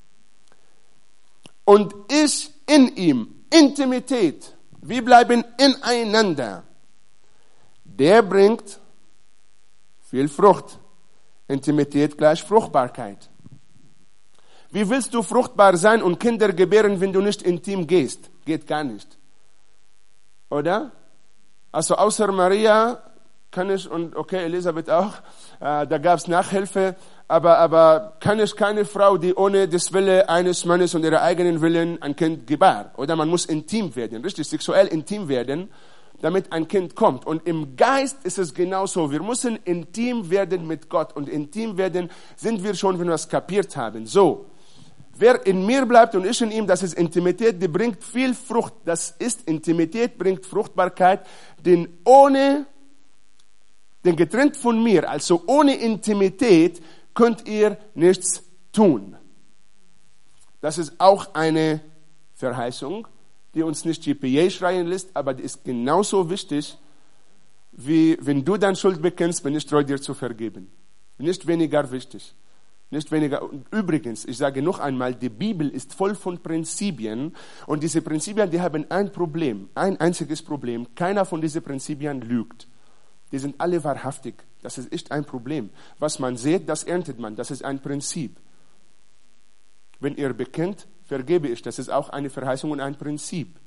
Und ich in ihm, Intimität. Wir bleiben ineinander. Der bringt viel Frucht. Intimität gleich Fruchtbarkeit. Wie willst du fruchtbar sein und Kinder gebären, wenn du nicht intim gehst? Geht gar nicht. Oder? Also außer Maria kann ich, und okay, Elisabeth auch, äh, da gab es Nachhilfe, aber, aber kann ich keine Frau, die ohne das Wille eines Mannes und ihrer eigenen Willen ein Kind gebärt. Oder man muss intim werden, richtig, sexuell intim werden, damit ein Kind kommt. Und im Geist ist es genauso. Wir müssen intim werden mit Gott. Und intim werden sind wir schon, wenn wir es kapiert haben. So, wer in mir bleibt und ich in ihm, das ist Intimität, die bringt viel Frucht. Das ist Intimität, bringt Fruchtbarkeit. Denn ohne, denn getrennt von mir, also ohne Intimität, könnt ihr nichts tun. Das ist auch eine Verheißung, die uns nicht G P A schreien lässt, aber die ist genauso wichtig, wie wenn du deine Schuld bekennst, bin ich treu, dir zu vergeben. Nicht weniger wichtig. Nicht weniger. Und übrigens, ich sage noch einmal, die Bibel ist voll von Prinzipien und diese Prinzipien, die haben ein Problem, ein einziges Problem. Keiner von diesen Prinzipien lügt. Die sind alle wahrhaftig. Das ist echt ein Problem. Was man sieht, das erntet man. Das ist ein Prinzip. Wenn ihr bekennt, vergebe ich. Das ist auch eine Verheißung und ein Prinzip.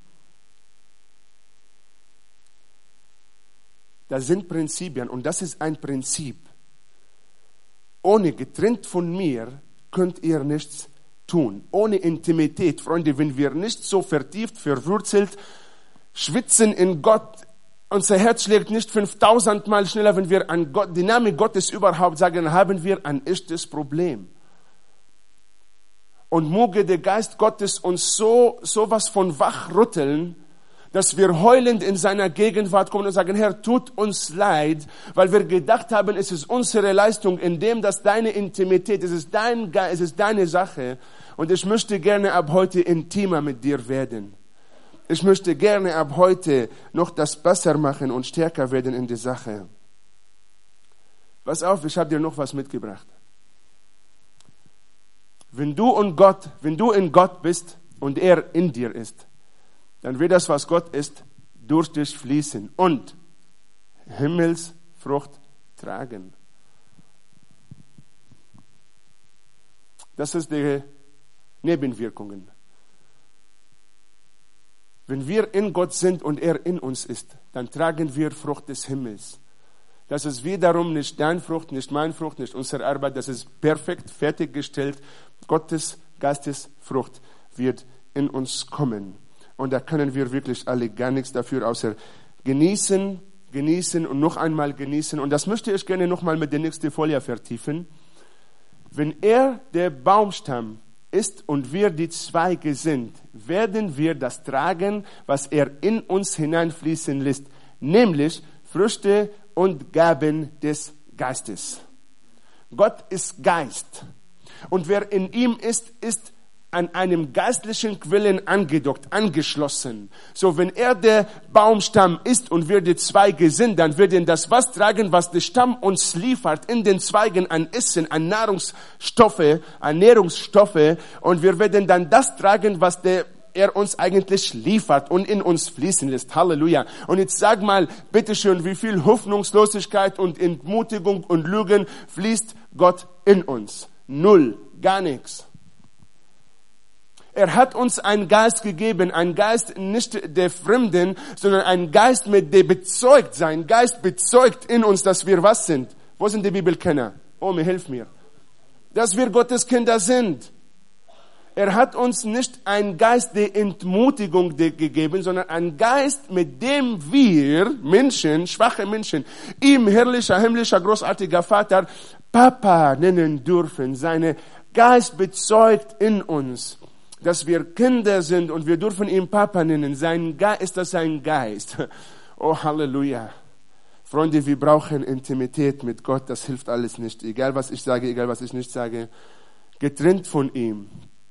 Das sind Prinzipien und das ist ein Prinzip. Ohne getrennt von mir könnt ihr nichts tun. Ohne Intimität, Freunde, wenn wir nicht so vertieft, verwurzelt, schwitzen in Gott, unser Herz schlägt nicht fünftausend Mal schneller, wenn wir an Gott, die Name Gottes überhaupt sagen, haben wir ein echtes Problem. Und möge der Geist Gottes uns so, sowas von wachrütteln, dass wir heulend in seiner Gegenwart kommen und sagen, Herr, tut uns leid, weil wir gedacht haben, es ist unsere Leistung, indem das deine Intimität, es ist dein Geist, es ist deine Sache. Und ich möchte gerne ab heute intimer mit dir werden. Ich möchte gerne ab heute noch das besser machen und stärker werden in der Sache. Pass auf, ich habe dir noch was mitgebracht. Wenn du und Gott, wenn du in Gott bist und er in dir ist, dann wird das, was Gott ist, durch dich fließen und Himmelsfrucht tragen. Das ist die Nebenwirkungen. Wenn wir in Gott sind und er in uns ist, dann tragen wir Frucht des Himmels. Das ist wiederum nicht deine Frucht, nicht meine Frucht, nicht unsere Arbeit. Das ist perfekt fertiggestellt. Gottes Geistesfrucht wird in uns kommen. Und da können wir wirklich alle gar nichts dafür, außer genießen, genießen und noch einmal genießen. Und das möchte ich gerne noch mal mit der nächsten Folie vertiefen. Wenn er der Baumstamm ist und wir die Zweige sind, werden wir das tragen, was er in uns hineinfließen lässt, nämlich Früchte und Gaben des Geistes. Gott ist Geist. Und wer in ihm ist, ist an einem geistlichen Quellen angedockt, angeschlossen. So, wenn er der Baumstamm ist und wir die Zweige sind, dann wird er das was tragen, was der Stamm uns liefert, in den Zweigen an Essen, an Nahrungsstoffe, an Nährungsstoffe, und wir werden dann das tragen, was der er uns eigentlich liefert und in uns fließen lässt. Halleluja. Und jetzt sag mal, bitteschön, wie viel Hoffnungslosigkeit und Entmutigung und Lügen fließt Gott in uns? Null. Gar nichts. Er hat uns einen Geist gegeben, einen Geist nicht der Fremden, sondern einen Geist, mit dem bezeugt sein. Geist bezeugt in uns, dass wir was sind. Wo sind die Bibelkenner? Oh, mir hilf mir. Dass wir Gottes Kinder sind. Er hat uns nicht einen Geist der Entmutigung gegeben, sondern einen Geist, mit dem wir Menschen, schwache Menschen, ihm herrlicher, himmlischer, großartiger Vater, Papa nennen dürfen. Seine Geist bezeugt in uns, dass wir Kinder sind und wir dürfen ihn Papa nennen. Sein Geist, ist das sein Geist? Oh, Halleluja. Freunde, wir brauchen Intimität mit Gott. Das hilft alles nicht. Egal, was ich sage, egal, was ich nicht sage. Getrennt von ihm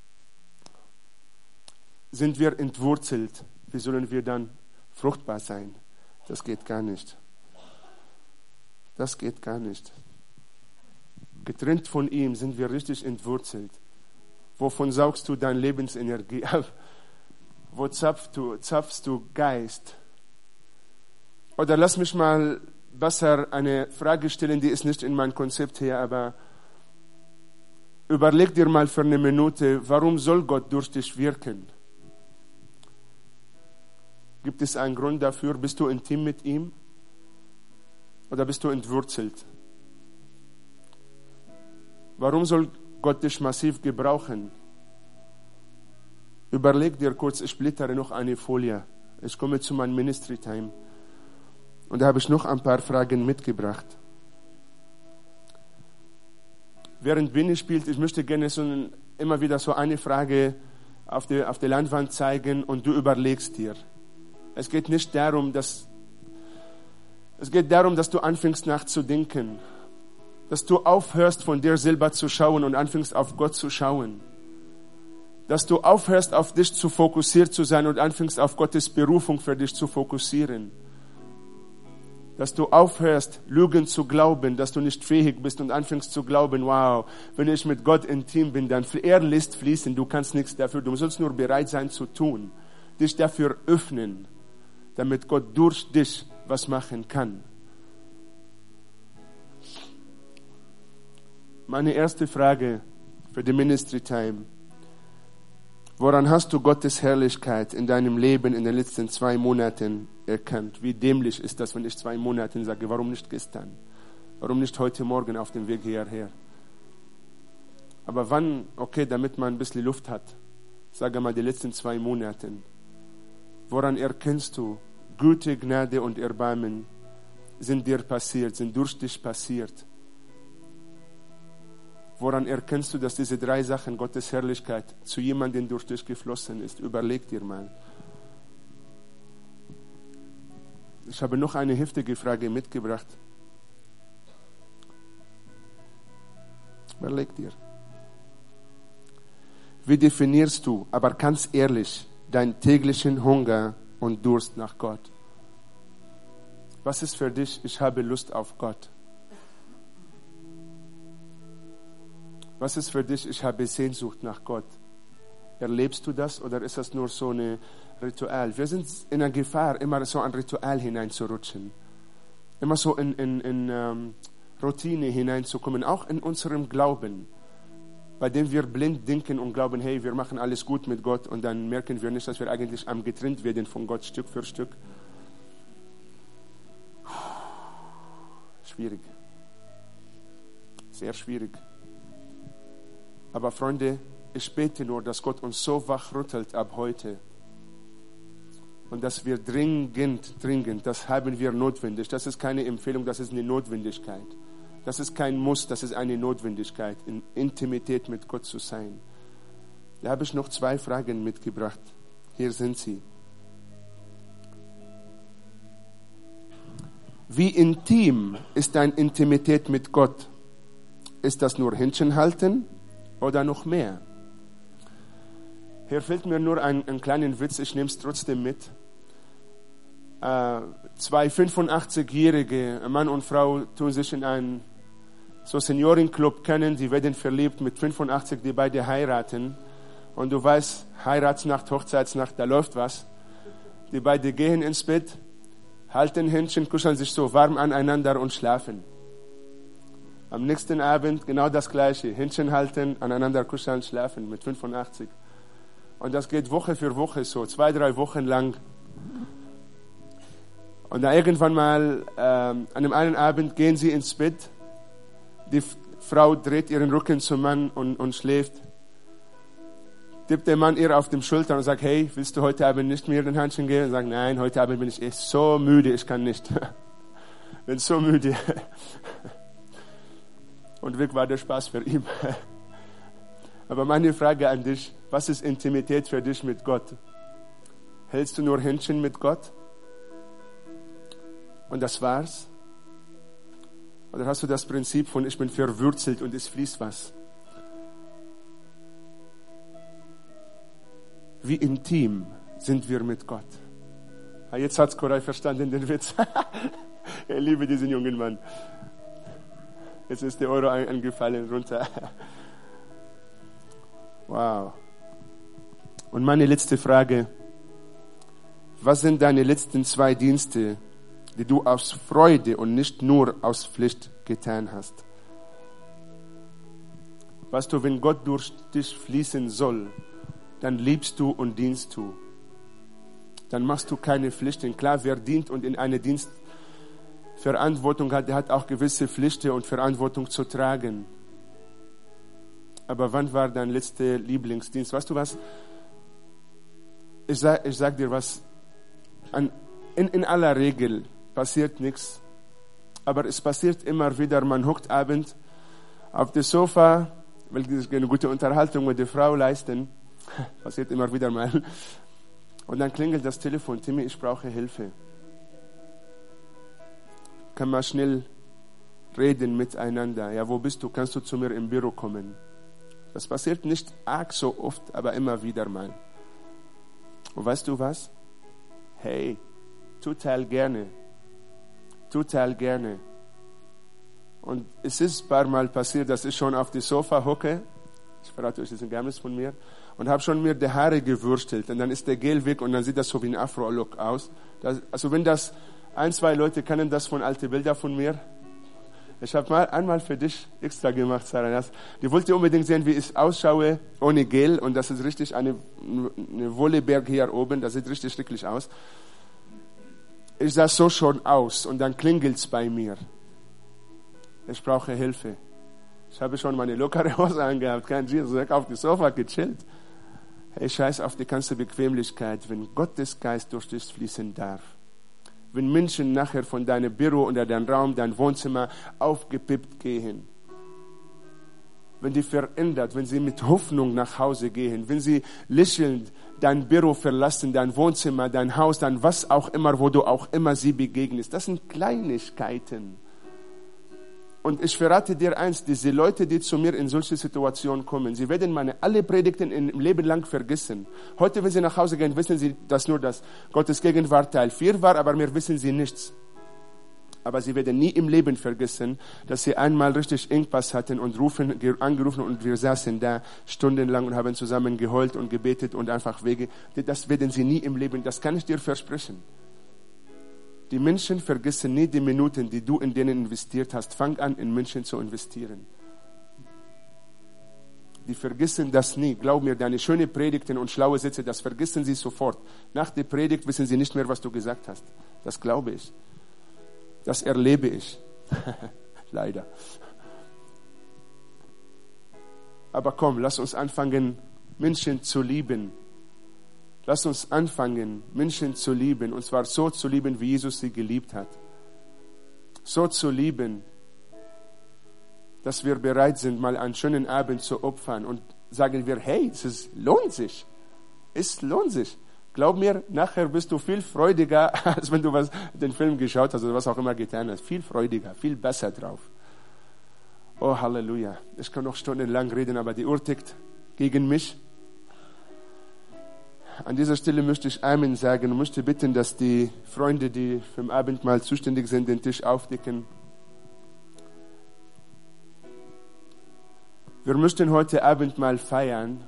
sind wir entwurzelt. Wie sollen wir dann fruchtbar sein? Das geht gar nicht. Das geht gar nicht. Getrennt von ihm sind wir richtig entwurzelt. Wovon saugst du deine Lebensenergie ab? Wo zapfst du, zapfst du Geist? Oder lass mich mal besser eine Frage stellen, die ist nicht in meinem Konzept her, aber überleg dir mal für eine Minute, warum soll Gott durch dich wirken? Gibt es einen Grund dafür? Bist du intim mit ihm? Oder bist du entwurzelt? Warum soll Gott dich massiv gebrauchen? Überleg dir kurz, ich blättere noch eine Folie. Ich komme zu meinem Ministry Time. Und da habe ich noch ein paar Fragen mitgebracht. Während Binny spielt, ich möchte gerne so ein, immer wieder so eine Frage auf der, auf der Leinwand zeigen und du überlegst dir. Es geht nicht darum, dass, es geht darum, dass du anfängst nachzudenken. Dass du aufhörst, von dir selber zu schauen und anfängst, auf Gott zu schauen. Dass du aufhörst, auf dich zu fokussiert zu sein und anfängst, auf Gottes Berufung für dich zu fokussieren. Dass du aufhörst, Lügen zu glauben, dass du nicht fähig bist und anfängst zu glauben, wow, wenn ich mit Gott intim bin, dann er lässt fließen, du kannst nichts dafür, du sollst nur bereit sein zu tun, dich dafür öffnen, damit Gott durch dich was machen kann. Meine erste Frage für die Ministry Time. Woran hast du Gottes Herrlichkeit in deinem Leben in den letzten zwei Monaten erkannt? Wie dämlich ist das, wenn ich zwei Monate sage, warum nicht gestern? Warum nicht heute Morgen auf dem Weg hierher? Aber wann, okay, damit man ein bisschen Luft hat, sage mal die letzten zwei Monate. Woran erkennst du, Güte, Gnade und Erbarmen sind dir passiert, sind durch dich passiert? Woran erkennst du, dass diese drei Sachen, Gottes Herrlichkeit, zu jemandem durch dich geflossen ist? Überleg dir mal. Ich habe noch eine heftige Frage mitgebracht. Überleg dir. Wie definierst du, aber ganz ehrlich, deinen täglichen Hunger und Durst nach Gott? Was ist für dich, ich habe Lust auf Gott? Was ist für dich, ich habe Sehnsucht nach Gott? Erlebst du das oder ist das nur so ein Ritual? Wir sind in der Gefahr, immer so ein Ritual hineinzurutschen. Immer so in, in, in ähm, Routine hineinzukommen, auch in unserem Glauben, bei dem wir blind denken und glauben, hey, wir machen alles gut mit Gott und dann merken wir nicht, dass wir eigentlich am getrennt werden von Gott Stück für Stück. Schwierig. Sehr schwierig. Aber Freunde, ich bete nur, dass Gott uns so wachrüttelt ab heute und dass wir dringend, dringend, das haben wir notwendig. Das ist keine Empfehlung, das ist eine Notwendigkeit. Das ist kein Muss, das ist eine Notwendigkeit, in Intimität mit Gott zu sein. Da habe ich noch zwei Fragen mitgebracht. Hier sind sie. Wie intim ist deine Intimität mit Gott? Ist das nur Händchen halten oder noch mehr? Hier fehlt mir nur ein, ein kleiner Witz, ich nehme es trotzdem mit. Äh, zwei fünfundachtzig-jährige Mann und Frau tun sich in einen so Seniorenclub kennen, die werden verliebt mit fünfundachtzig, die beide heiraten. Und du weißt, Heiratsnacht, Hochzeitsnacht, da läuft was. Die beiden gehen ins Bett, halten Händchen, kuscheln sich so warm aneinander und schlafen. Am nächsten Abend genau das Gleiche. Händchen halten, aneinander kuscheln, schlafen mit fünfundachtzig. Und das geht Woche für Woche so, zwei, drei Wochen lang. Und dann irgendwann mal, ähm, an einem einen Abend gehen sie ins Bett. Die Frau dreht ihren Rücken zum Mann und, und schläft. Tippt der Mann ihr auf die Schulter und sagt, hey, willst du heute Abend nicht mehr den Handchen geben? Und sagt, nein, heute Abend bin ich echt so müde, ich kann nicht. Bin so müde. Und weg war der Spaß für ihn. Aber meine Frage an dich, was ist Intimität für dich mit Gott? Hältst du nur Händchen mit Gott? Und das war's? Oder hast du das Prinzip von, ich bin verwurzelt und es fließt was? Wie intim sind wir mit Gott? Ah, jetzt hat's Koray verstanden, den Witz. Ich liebe diesen jungen Mann. Jetzt ist der Euro angefallen, runter. Wow. Und meine letzte Frage. Was sind deine letzten zwei Dienste, die du aus Freude und nicht nur aus Pflicht getan hast? Weißt du, wenn Gott durch dich fließen soll, dann liebst du und dienst du. Dann machst du keine Pflichten. Klar, wer dient und in eine Dienstverantwortung hat, der hat auch gewisse Pflichten und Verantwortung zu tragen. Aber wann war dein letzter Lieblingsdienst? Weißt du was? Ich sag, ich sag dir was. An, in, in aller Regel passiert nichts. Aber es passiert immer wieder, man hockt abends auf dem Sofa, will eine gute Unterhaltung mit der Frau leisten. Passiert immer wieder mal. Und dann klingelt das Telefon. Timmy, ich brauche Hilfe. Kann man schnell reden miteinander. Ja, wo bist du? Kannst du zu mir im Büro kommen? Das passiert nicht arg so oft, aber immer wieder mal. Und weißt du was? Hey, total gerne. Total gerne. Und es ist ein paar Mal passiert, dass ich schon auf dem Sofa hocke. Ich verrate euch, das ist ein Geheimnis von mir. Und habe schon mir die Haare gewürstelt. Und dann ist der Gel weg und dann sieht das so wie ein Afro-Look aus. Das, also wenn das, ein, zwei Leute kennen das von alten Bildern von mir. Ich habe mal einmal für dich extra gemacht, Sarah. Die wollte unbedingt sehen, wie ich ausschaue ohne Gel. Und das ist richtig eine, eine Wolleberg hier oben. Das sieht richtig schrecklich aus. Ich sah so schon aus. Und dann klingelt's bei mir. Ich brauche Hilfe. Ich habe schon meine lockere Hose angehabt, kein Jeans, ich auf dem Sofa gechillt. Hey, scheiß auf die ganze Bequemlichkeit, wenn Gottes Geist durch dich fließen darf. Wenn Menschen nachher von deinem Büro oder deinem Raum, dein Wohnzimmer aufgepippt gehen. Wenn die verändert, wenn sie mit Hoffnung nach Hause gehen, wenn sie lächelnd dein Büro verlassen, dein Wohnzimmer, dein Haus, dein was auch immer, wo du auch immer sie begegnest. Das sind Kleinigkeiten. Und ich verrate dir eins, diese Leute, die zu mir in solche Situationen kommen, sie werden meine alle Predigten im Leben lang vergessen. Heute, wenn sie nach Hause gehen, wissen sie, dass nur das Gottes Gegenwart Teil vier war, aber mehr wissen sie nichts. Aber sie werden nie im Leben vergessen, dass sie einmal richtig Engpass hatten und rufen, angerufen und wir saßen da stundenlang und haben zusammen geheult und gebetet und einfach Wege. Das werden sie nie im Leben, das kann ich dir versprechen. Die Menschen vergessen nie die Minuten, die du in denen investiert hast. Fang an, in Menschen zu investieren. Die vergessen das nie. Glaub mir, deine schönen Predigten und schlaue Sätze, das vergessen sie sofort. Nach der Predigt wissen sie nicht mehr, was du gesagt hast. Das glaube ich. Das erlebe ich. Leider. Aber komm, lass uns anfangen, Menschen zu lieben. Lass uns anfangen, Menschen zu lieben, und zwar so zu lieben, wie Jesus sie geliebt hat. So zu lieben, dass wir bereit sind, mal einen schönen Abend zu opfern und sagen wir, hey, es ist, lohnt sich. Es lohnt sich. Glaub mir, nachher bist du viel freudiger, als wenn du was, den Film geschaut hast oder was auch immer getan hast. Viel freudiger, viel besser drauf. Oh, Halleluja. Ich kann noch stundenlang reden, aber die Uhr tickt gegen mich. An dieser Stelle möchte ich Amen sagen und möchte bitten, dass die Freunde, die für den Abendmahl zuständig sind, den Tisch aufdecken. Wir möchten heute Abendmahl feiern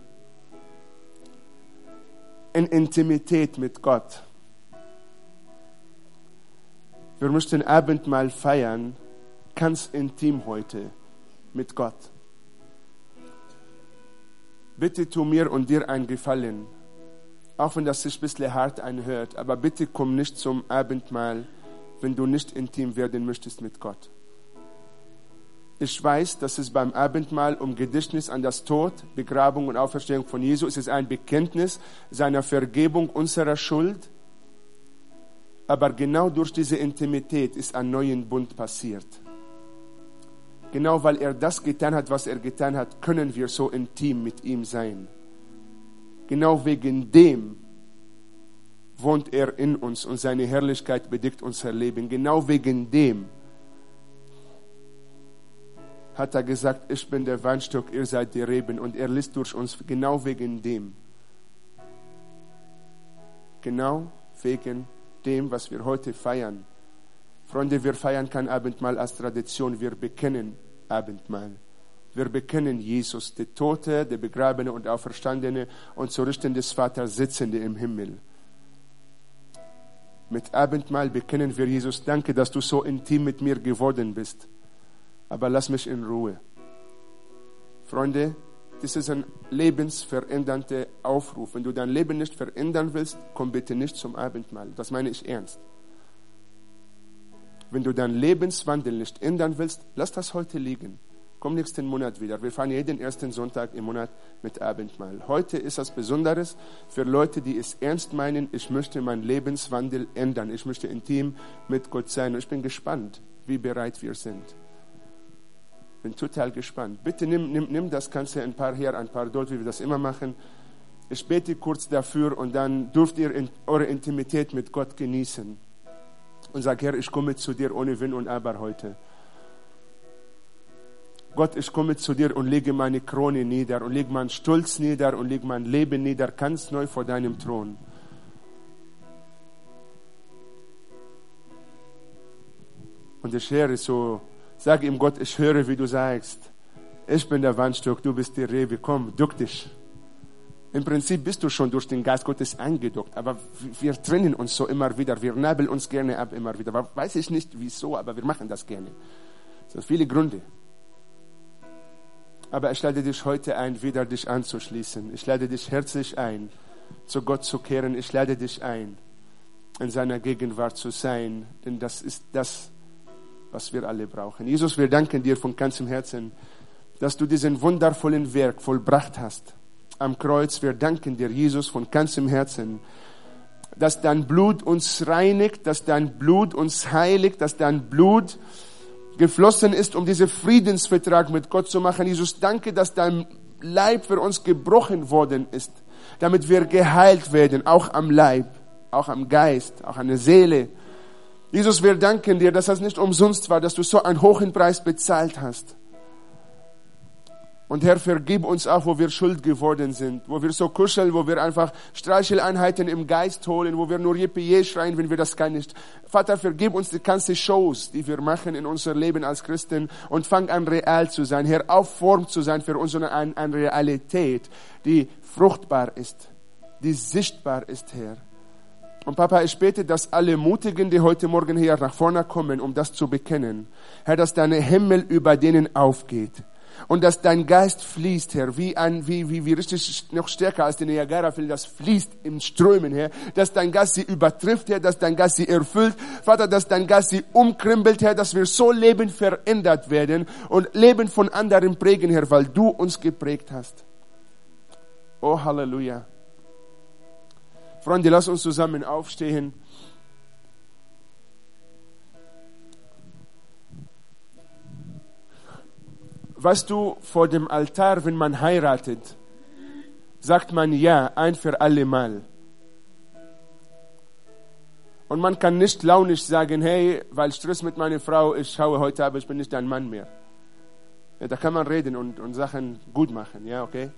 in Intimität mit Gott. Wir möchten Abendmahl feiern ganz intim heute mit Gott. Bitte tu mir und dir einen Gefallen. Auch wenn das sich ein bisschen hart anhört, aber bitte komm nicht zum Abendmahl, wenn du nicht intim werden möchtest mit Gott. Ich weiß, dass es beim Abendmahl um Gedächtnis an das Tod, Begrabung und Auferstehung von Jesus ist. Es ist ein Bekenntnis seiner Vergebung unserer Schuld. Aber genau durch diese Intimität ist ein neuer Bund passiert. Genau weil er das getan hat, was er getan hat, können wir so intim mit ihm sein. Genau wegen dem wohnt er in uns und seine Herrlichkeit bedeckt unser Leben. Genau wegen dem hat er gesagt, ich bin der Weinstock, ihr seid die Reben, und er lässt durch uns. Genau wegen dem. Genau wegen dem, was wir heute feiern. Freunde, wir feiern kein Abendmahl als Tradition, wir bekennen Abendmahl. Wir bekennen Jesus, der Tote, der Begrabene und Auferstandene und zu Rechten des Vaters Sitzende im Himmel. Mit Abendmahl bekennen wir Jesus, danke, dass du so intim mit mir geworden bist. Aber lass mich in Ruhe. Freunde, das ist ein lebensverändernder Aufruf. Wenn du dein Leben nicht verändern willst, komm bitte nicht zum Abendmahl. Das meine ich ernst. Wenn du deinen Lebenswandel nicht ändern willst, lass das heute liegen. Komm nächsten Monat wieder. Wir fahren jeden ersten Sonntag im Monat mit Abendmahl. Heute ist das Besonderes für Leute, die es ernst meinen. Ich möchte meinen Lebenswandel ändern. Ich möchte intim mit Gott sein. Und ich bin gespannt, wie bereit wir sind. Bin total gespannt. Bitte nimm, nimm, nimm das Ganze ein paar her, ein paar dort, wie wir das immer machen. Ich bete kurz dafür und dann dürft ihr in, eure Intimität mit Gott genießen. Und sag, Herr, ich komme zu dir ohne Wenn und Aber heute. Gott, ich komme zu dir und lege meine Krone nieder und lege meinen Stolz nieder und lege mein Leben nieder, ganz neu vor deinem Thron. Und ich höre so, sag ihm Gott, ich höre, wie du sagst, ich bin der Weinstock, du bist die Rebe, komm, duck dich. Im Prinzip bist du schon durch den Geist Gottes eingedockt, aber wir trennen uns so immer wieder, wir nabeln uns gerne ab immer wieder. Weiß ich nicht wieso, aber wir machen das gerne. Es sind viele Gründe. Aber ich lade dich heute ein, wieder dich anzuschließen. Ich lade dich herzlich ein, zu Gott zu kehren. Ich lade dich ein, in seiner Gegenwart zu sein, denn das ist das, was wir alle brauchen. Jesus, wir danken dir von ganzem Herzen, dass du diesen wundervollen Werk vollbracht hast am Kreuz. Wir danken dir, Jesus, von ganzem Herzen, dass dein Blut uns reinigt, dass dein Blut uns heiligt, dass dein Blut geflossen ist, um diesen Friedensvertrag mit Gott zu machen. Jesus, danke, dass dein Leib für uns gebrochen worden ist, damit wir geheilt werden, auch am Leib, auch am Geist, auch an der Seele. Jesus, wir danken dir, dass das nicht umsonst war, dass du so einen hohen Preis bezahlt hast. Und Herr, vergib uns auch, wo wir schuld geworden sind, wo wir so kuscheln, wo wir einfach Streicheleinheiten im Geist holen, wo wir nur Yippie schreien, wenn wir das gar nicht. Vater, vergib uns die ganzen Shows, die wir machen in unser Leben als Christen und fang an, real zu sein. Herr, auf Form zu sein für uns, sondern eine, eine Realität, die fruchtbar ist, die sichtbar ist, Herr. Und Papa, ich bete, dass alle Mutigen, die heute Morgen hier nach vorne kommen, um das zu bekennen, Herr, dass dein Himmel über denen aufgeht. Und dass dein Geist fließt, Herr, wie ein, wie, wie, wie richtig noch stärker als die Niagara-Fälle, das fließt im Strömen, Herr, dass dein Geist sie übertrifft, Herr, dass dein Geist sie erfüllt, Vater, dass dein Geist sie umkrempelt, Herr, dass wir so Leben verändert werden und Leben von anderen prägen, Herr, weil du uns geprägt hast. Oh, Halleluja. Freunde, lass uns zusammen aufstehen. Weißt du, vor dem Altar, wenn man heiratet, sagt man ja, ein für alle Mal. Und man kann nicht launisch sagen, hey, weil Stress mit meiner Frau, ich schaue heute Abend, ich bin nicht dein Mann mehr. Ja, da kann man reden und, und Sachen gut machen, ja, okay?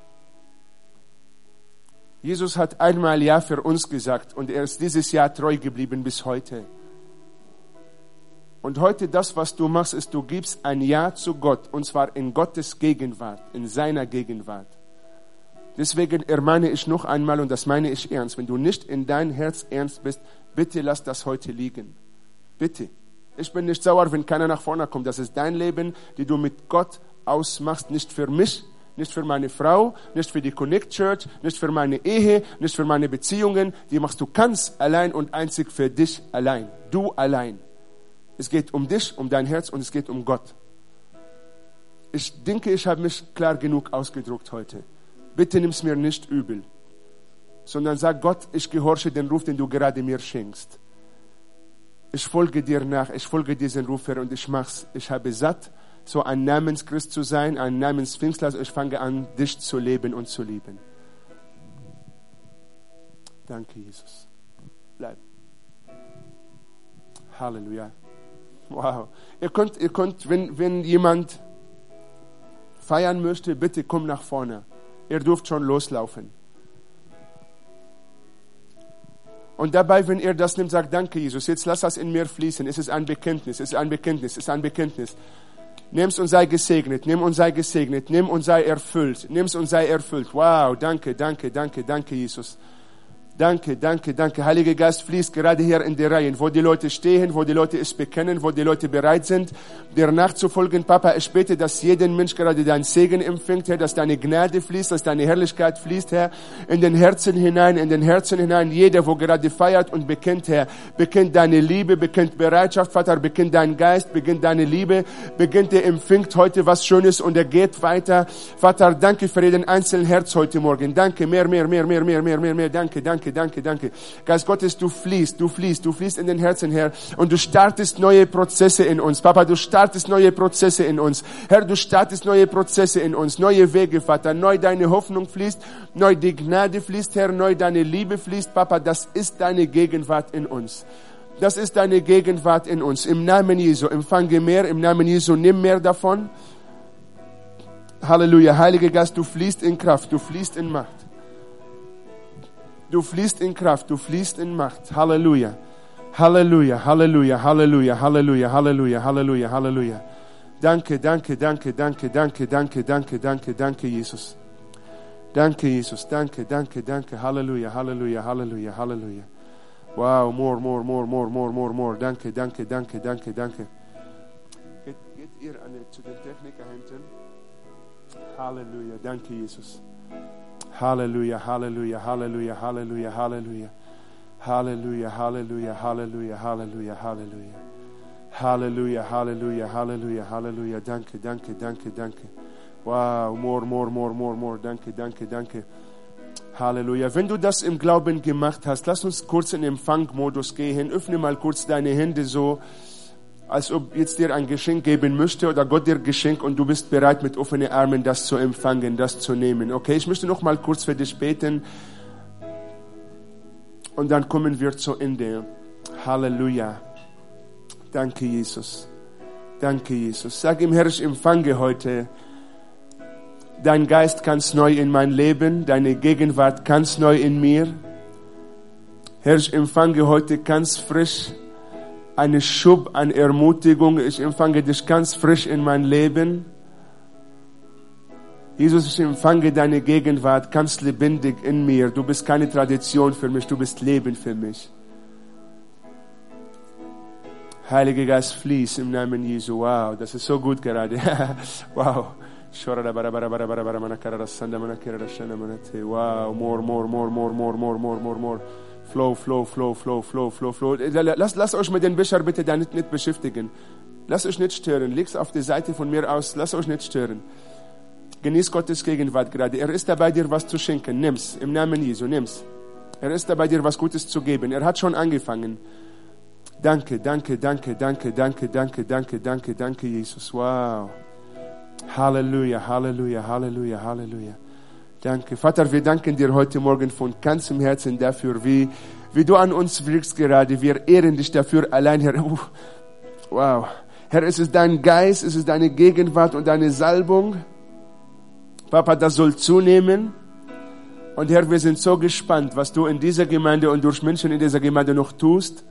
Jesus hat einmal Ja für uns gesagt und er ist dieses Jahr treu geblieben bis heute. Und heute das, was du machst, ist, du gibst ein Ja zu Gott, und zwar in Gottes Gegenwart, in seiner Gegenwart. Deswegen ermahne ich noch einmal, und das meine ich ernst, wenn du nicht in dein Herz ernst bist, bitte lass das heute liegen. Bitte. Ich bin nicht sauer, wenn keiner nach vorne kommt. Das ist dein Leben, die du mit Gott ausmachst, nicht für mich, nicht für meine Frau, nicht für die Connect Church, nicht für meine Ehe, nicht für meine Beziehungen. Die machst du ganz allein und einzig für dich allein. Du allein. Es geht um dich, um dein Herz und es geht um Gott. Ich denke, ich habe mich klar genug ausgedrückt heute. Bitte nimm es mir nicht übel, sondern sag Gott, ich gehorche den Ruf, den du gerade mir schenkst. Ich folge dir nach, ich folge diesem Ruf, Herr, und ich mach's. Ich habe satt, so ein Namenschrist zu sein, ein Namenspfingstler. Ich fange an, dich zu leben und zu lieben. Danke, Jesus. Bleib. Halleluja. Wow. Ihr könnt, ihr könnt, wenn, wenn jemand feiern möchte, bitte komm nach vorne. Ihr dürft schon loslaufen. Und dabei, wenn ihr das nimmt, sagt, danke Jesus, jetzt lass das in mir fließen. Es ist ein Bekenntnis, es ist ein Bekenntnis, es ist ein Bekenntnis. Nimm's und sei gesegnet, nimm und sei gesegnet, nimm und sei erfüllt, nimm's und sei erfüllt. Wow, danke, danke, danke, danke Jesus. Danke, danke, danke. Heiliger Geist fließt gerade hier in die Reihen, wo die Leute stehen, wo die Leute es bekennen, wo die Leute bereit sind, dir nachzufolgen. Papa, ich bete, dass jeder Mensch gerade deinen Segen empfängt, Herr, dass deine Gnade fließt, dass deine Herrlichkeit fließt, Herr, in den Herzen hinein, in den Herzen hinein. Jeder, wo gerade feiert und bekennt, Herr, bekennt deine Liebe, bekennt Bereitschaft, Vater, bekennt deinen Geist, bekennt deine Liebe, bekennt, er empfängt heute was Schönes und er geht weiter. Vater, danke für jeden einzelnen Herz heute Morgen. Danke, mehr, mehr, mehr, mehr, mehr, mehr, mehr, mehr. Danke, danke. Danke, danke, danke. Geist Gottes, du fließt, du fließt, du fließt in den Herzen, Herr. Und du startest neue Prozesse in uns. Papa, du startest neue Prozesse in uns. Herr, du startest neue Prozesse in uns. Neue Wege, Vater. Neu deine Hoffnung fließt. Neu die Gnade fließt, Herr. Neu deine Liebe fließt. Papa, das ist deine Gegenwart in uns. Das ist deine Gegenwart in uns. Im Namen Jesu empfange mehr. Im Namen Jesu nimm mehr davon. Halleluja. Heiliger Geist, du fließt in Kraft. Du fließt in Macht. Du fließt in Kraft, du fließt in Macht. Halleluja. Halleluja, Halleluja, Halleluja, Halleluja, Halleluja, Halleluja, Halleluja. Danke, danke, danke, danke, danke, danke, danke, danke, danke, Jesus. Danke, Jesus, danke, danke, danke, Halleluja, Halleluja, Halleluja, Halleluja. Wow, more, more, more, more, more, more, more. Danke, danke, danke, danke, danke. Geht, geht ihr an, zu den Techniker hinten? Halleluja, danke, Jesus. Halleluja, Halleluja, Halleluja, Halleluja, Halleluja. Halleluja, Halleluja, Halleluja, Halleluja, Halleluja. Halleluja, Halleluja, Halleluja, Halleluja. Danke, danke, danke, danke. Wow, more, more, more, more, more. Danke, danke, danke. Halleluja. Wenn du das im Glauben gemacht hast, lass uns kurz in Empfangmodus gehen. Öffne mal kurz deine Hände so, als ob jetzt dir ein Geschenk geben möchte oder Gott dir Geschenk und du bist bereit mit offenen Armen das zu empfangen, das zu nehmen. Okay, ich möchte noch mal kurz für dich beten. Und dann kommen wir zu Ende. Halleluja. Danke, Jesus. Danke, Jesus. Sag ihm, Herr, ich empfange heute dein Geist ganz neu in mein Leben, deine Gegenwart ganz neu in mir. Herr, ich empfange heute ganz frisch einen Schub an Ermutigung. Ich empfange dich ganz frisch in mein Leben. Jesus, ich empfange deine Gegenwart ganz lebendig in mir. Du bist keine Tradition für mich, du bist Leben für mich. Heiliger Geist, fließ im Namen Jesu. Wow, das ist so gut gerade. Wow. Wow, more, more, more, more, more, more, more, more, more. Flow, flow, flow, flow, flow, flow, flow. Lasst, lasst euch mit dem Becher bitte da nicht, nicht beschäftigen. Lasst euch nicht stören. Legt's auf die Seite von mir aus. Lasst euch nicht stören. Genieß Gottes Gegenwart gerade. Er ist dabei, dir was zu schenken. Nimm's. Im Namen Jesu, nimm's. Er ist dabei, dir was Gutes zu geben. Er hat schon angefangen. Danke, danke, danke, danke, danke, danke, danke, danke, danke, Jesus. Wow. Halleluja, Halleluja, Halleluja, Halleluja. Danke. Vater, wir danken dir heute Morgen von ganzem Herzen dafür, wie, wie du an uns wirkst gerade. Wir ehren dich dafür allein, Herr. Uh, wow. Herr, es ist dein Geist, es ist deine Gegenwart und deine Salbung. Papa, das soll zunehmen. Und Herr, wir sind so gespannt, was du in dieser Gemeinde und durch Menschen in dieser Gemeinde noch tust.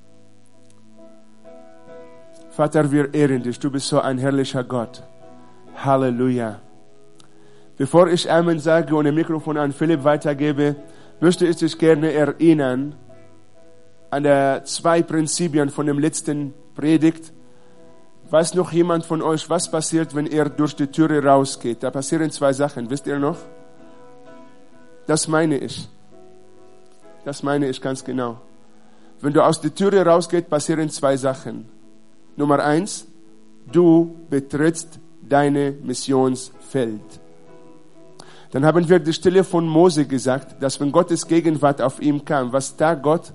Vater, wir ehren dich. Du bist so ein herrlicher Gott. Halleluja. Bevor ich Amen sage und das Mikrofon an Philipp weitergebe, möchte ich dich gerne erinnern an die zwei Prinzipien von dem letzten Predigt. Weiß noch jemand von euch, was passiert, wenn er durch die Türe rausgeht? Da passieren zwei Sachen, wisst ihr noch? Das meine ich. Das meine ich ganz genau. Wenn du aus der Türe rausgehst, passieren zwei Sachen. Nummer eins, du betrittst deine Missionsfeld. Dann haben wir die Stelle von Mose gesagt, dass wenn Gottes Gegenwart auf ihm kam, was da Gott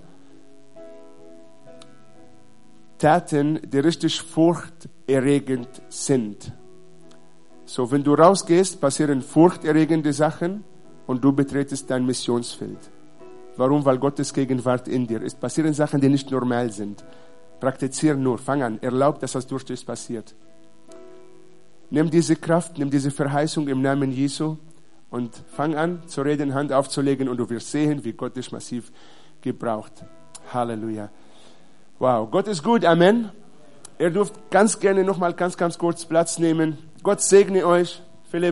Taten, die richtig furchterregend sind. So, wenn du rausgehst, passieren furchterregende Sachen und du betretest dein Missionsfeld. Warum? Weil Gottes Gegenwart in dir ist. Passieren Sachen, die nicht normal sind. Praktiziere nur, fang an, erlaub, dass das durch dich passiert. Nimm diese Kraft, nimm diese Verheißung im Namen Jesu und fang an zu reden, Hand aufzulegen und du wirst sehen, wie Gott dich massiv gebraucht. Halleluja. Wow, Gott ist gut, Amen. Ihr dürft ganz gerne nochmal ganz, ganz kurz Platz nehmen. Gott segne euch, Philipp.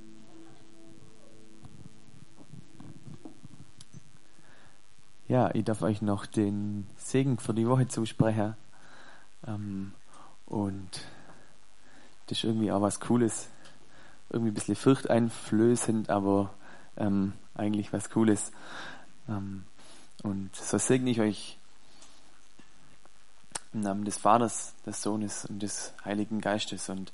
Ja, ich darf euch noch den Segen für die Woche zusprechen. Ähm, und das ist irgendwie auch was Cooles. Irgendwie ein bisschen furchteinflößend, aber ähm, eigentlich was Cooles. Ähm, und so segne ich euch im Namen des Vaters, des Sohnes und des Heiligen Geistes. Und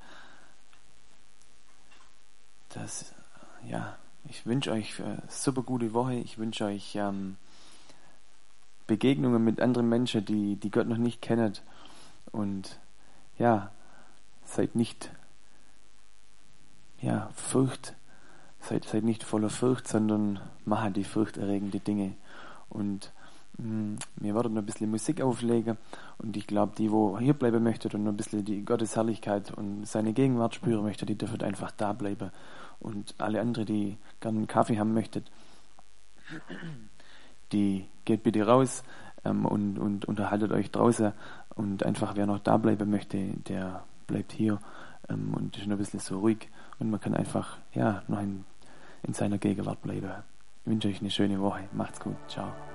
das, ja, ich wünsche euch eine super gute Woche. Ich wünsche euch ähm, Begegnungen mit anderen Menschen, die, die Gott noch nicht kennen. Und ja, seid nicht ja, Furcht, seid, seid nicht voller Furcht, sondern macht die furchterregende Dinge. Und mh, wir werden noch ein bisschen Musik auflegen und ich glaube, die, wo hier bleiben möchten und noch ein bisschen die Gottes Herrlichkeit und seine Gegenwart spüren möchten, die dürfen einfach da bleiben. Und alle anderen, die gerne einen Kaffee haben möchten, die geht bitte raus. ähm, und, und unterhaltet euch draußen. Und einfach, wer noch da bleiben möchte, der bleibt hier ähm, und ist noch ein bisschen so ruhig. Und man kann einfach, ja, noch in, in seiner Gegenwart bleiben. Ich wünsche euch eine schöne Woche. Macht's gut. Ciao.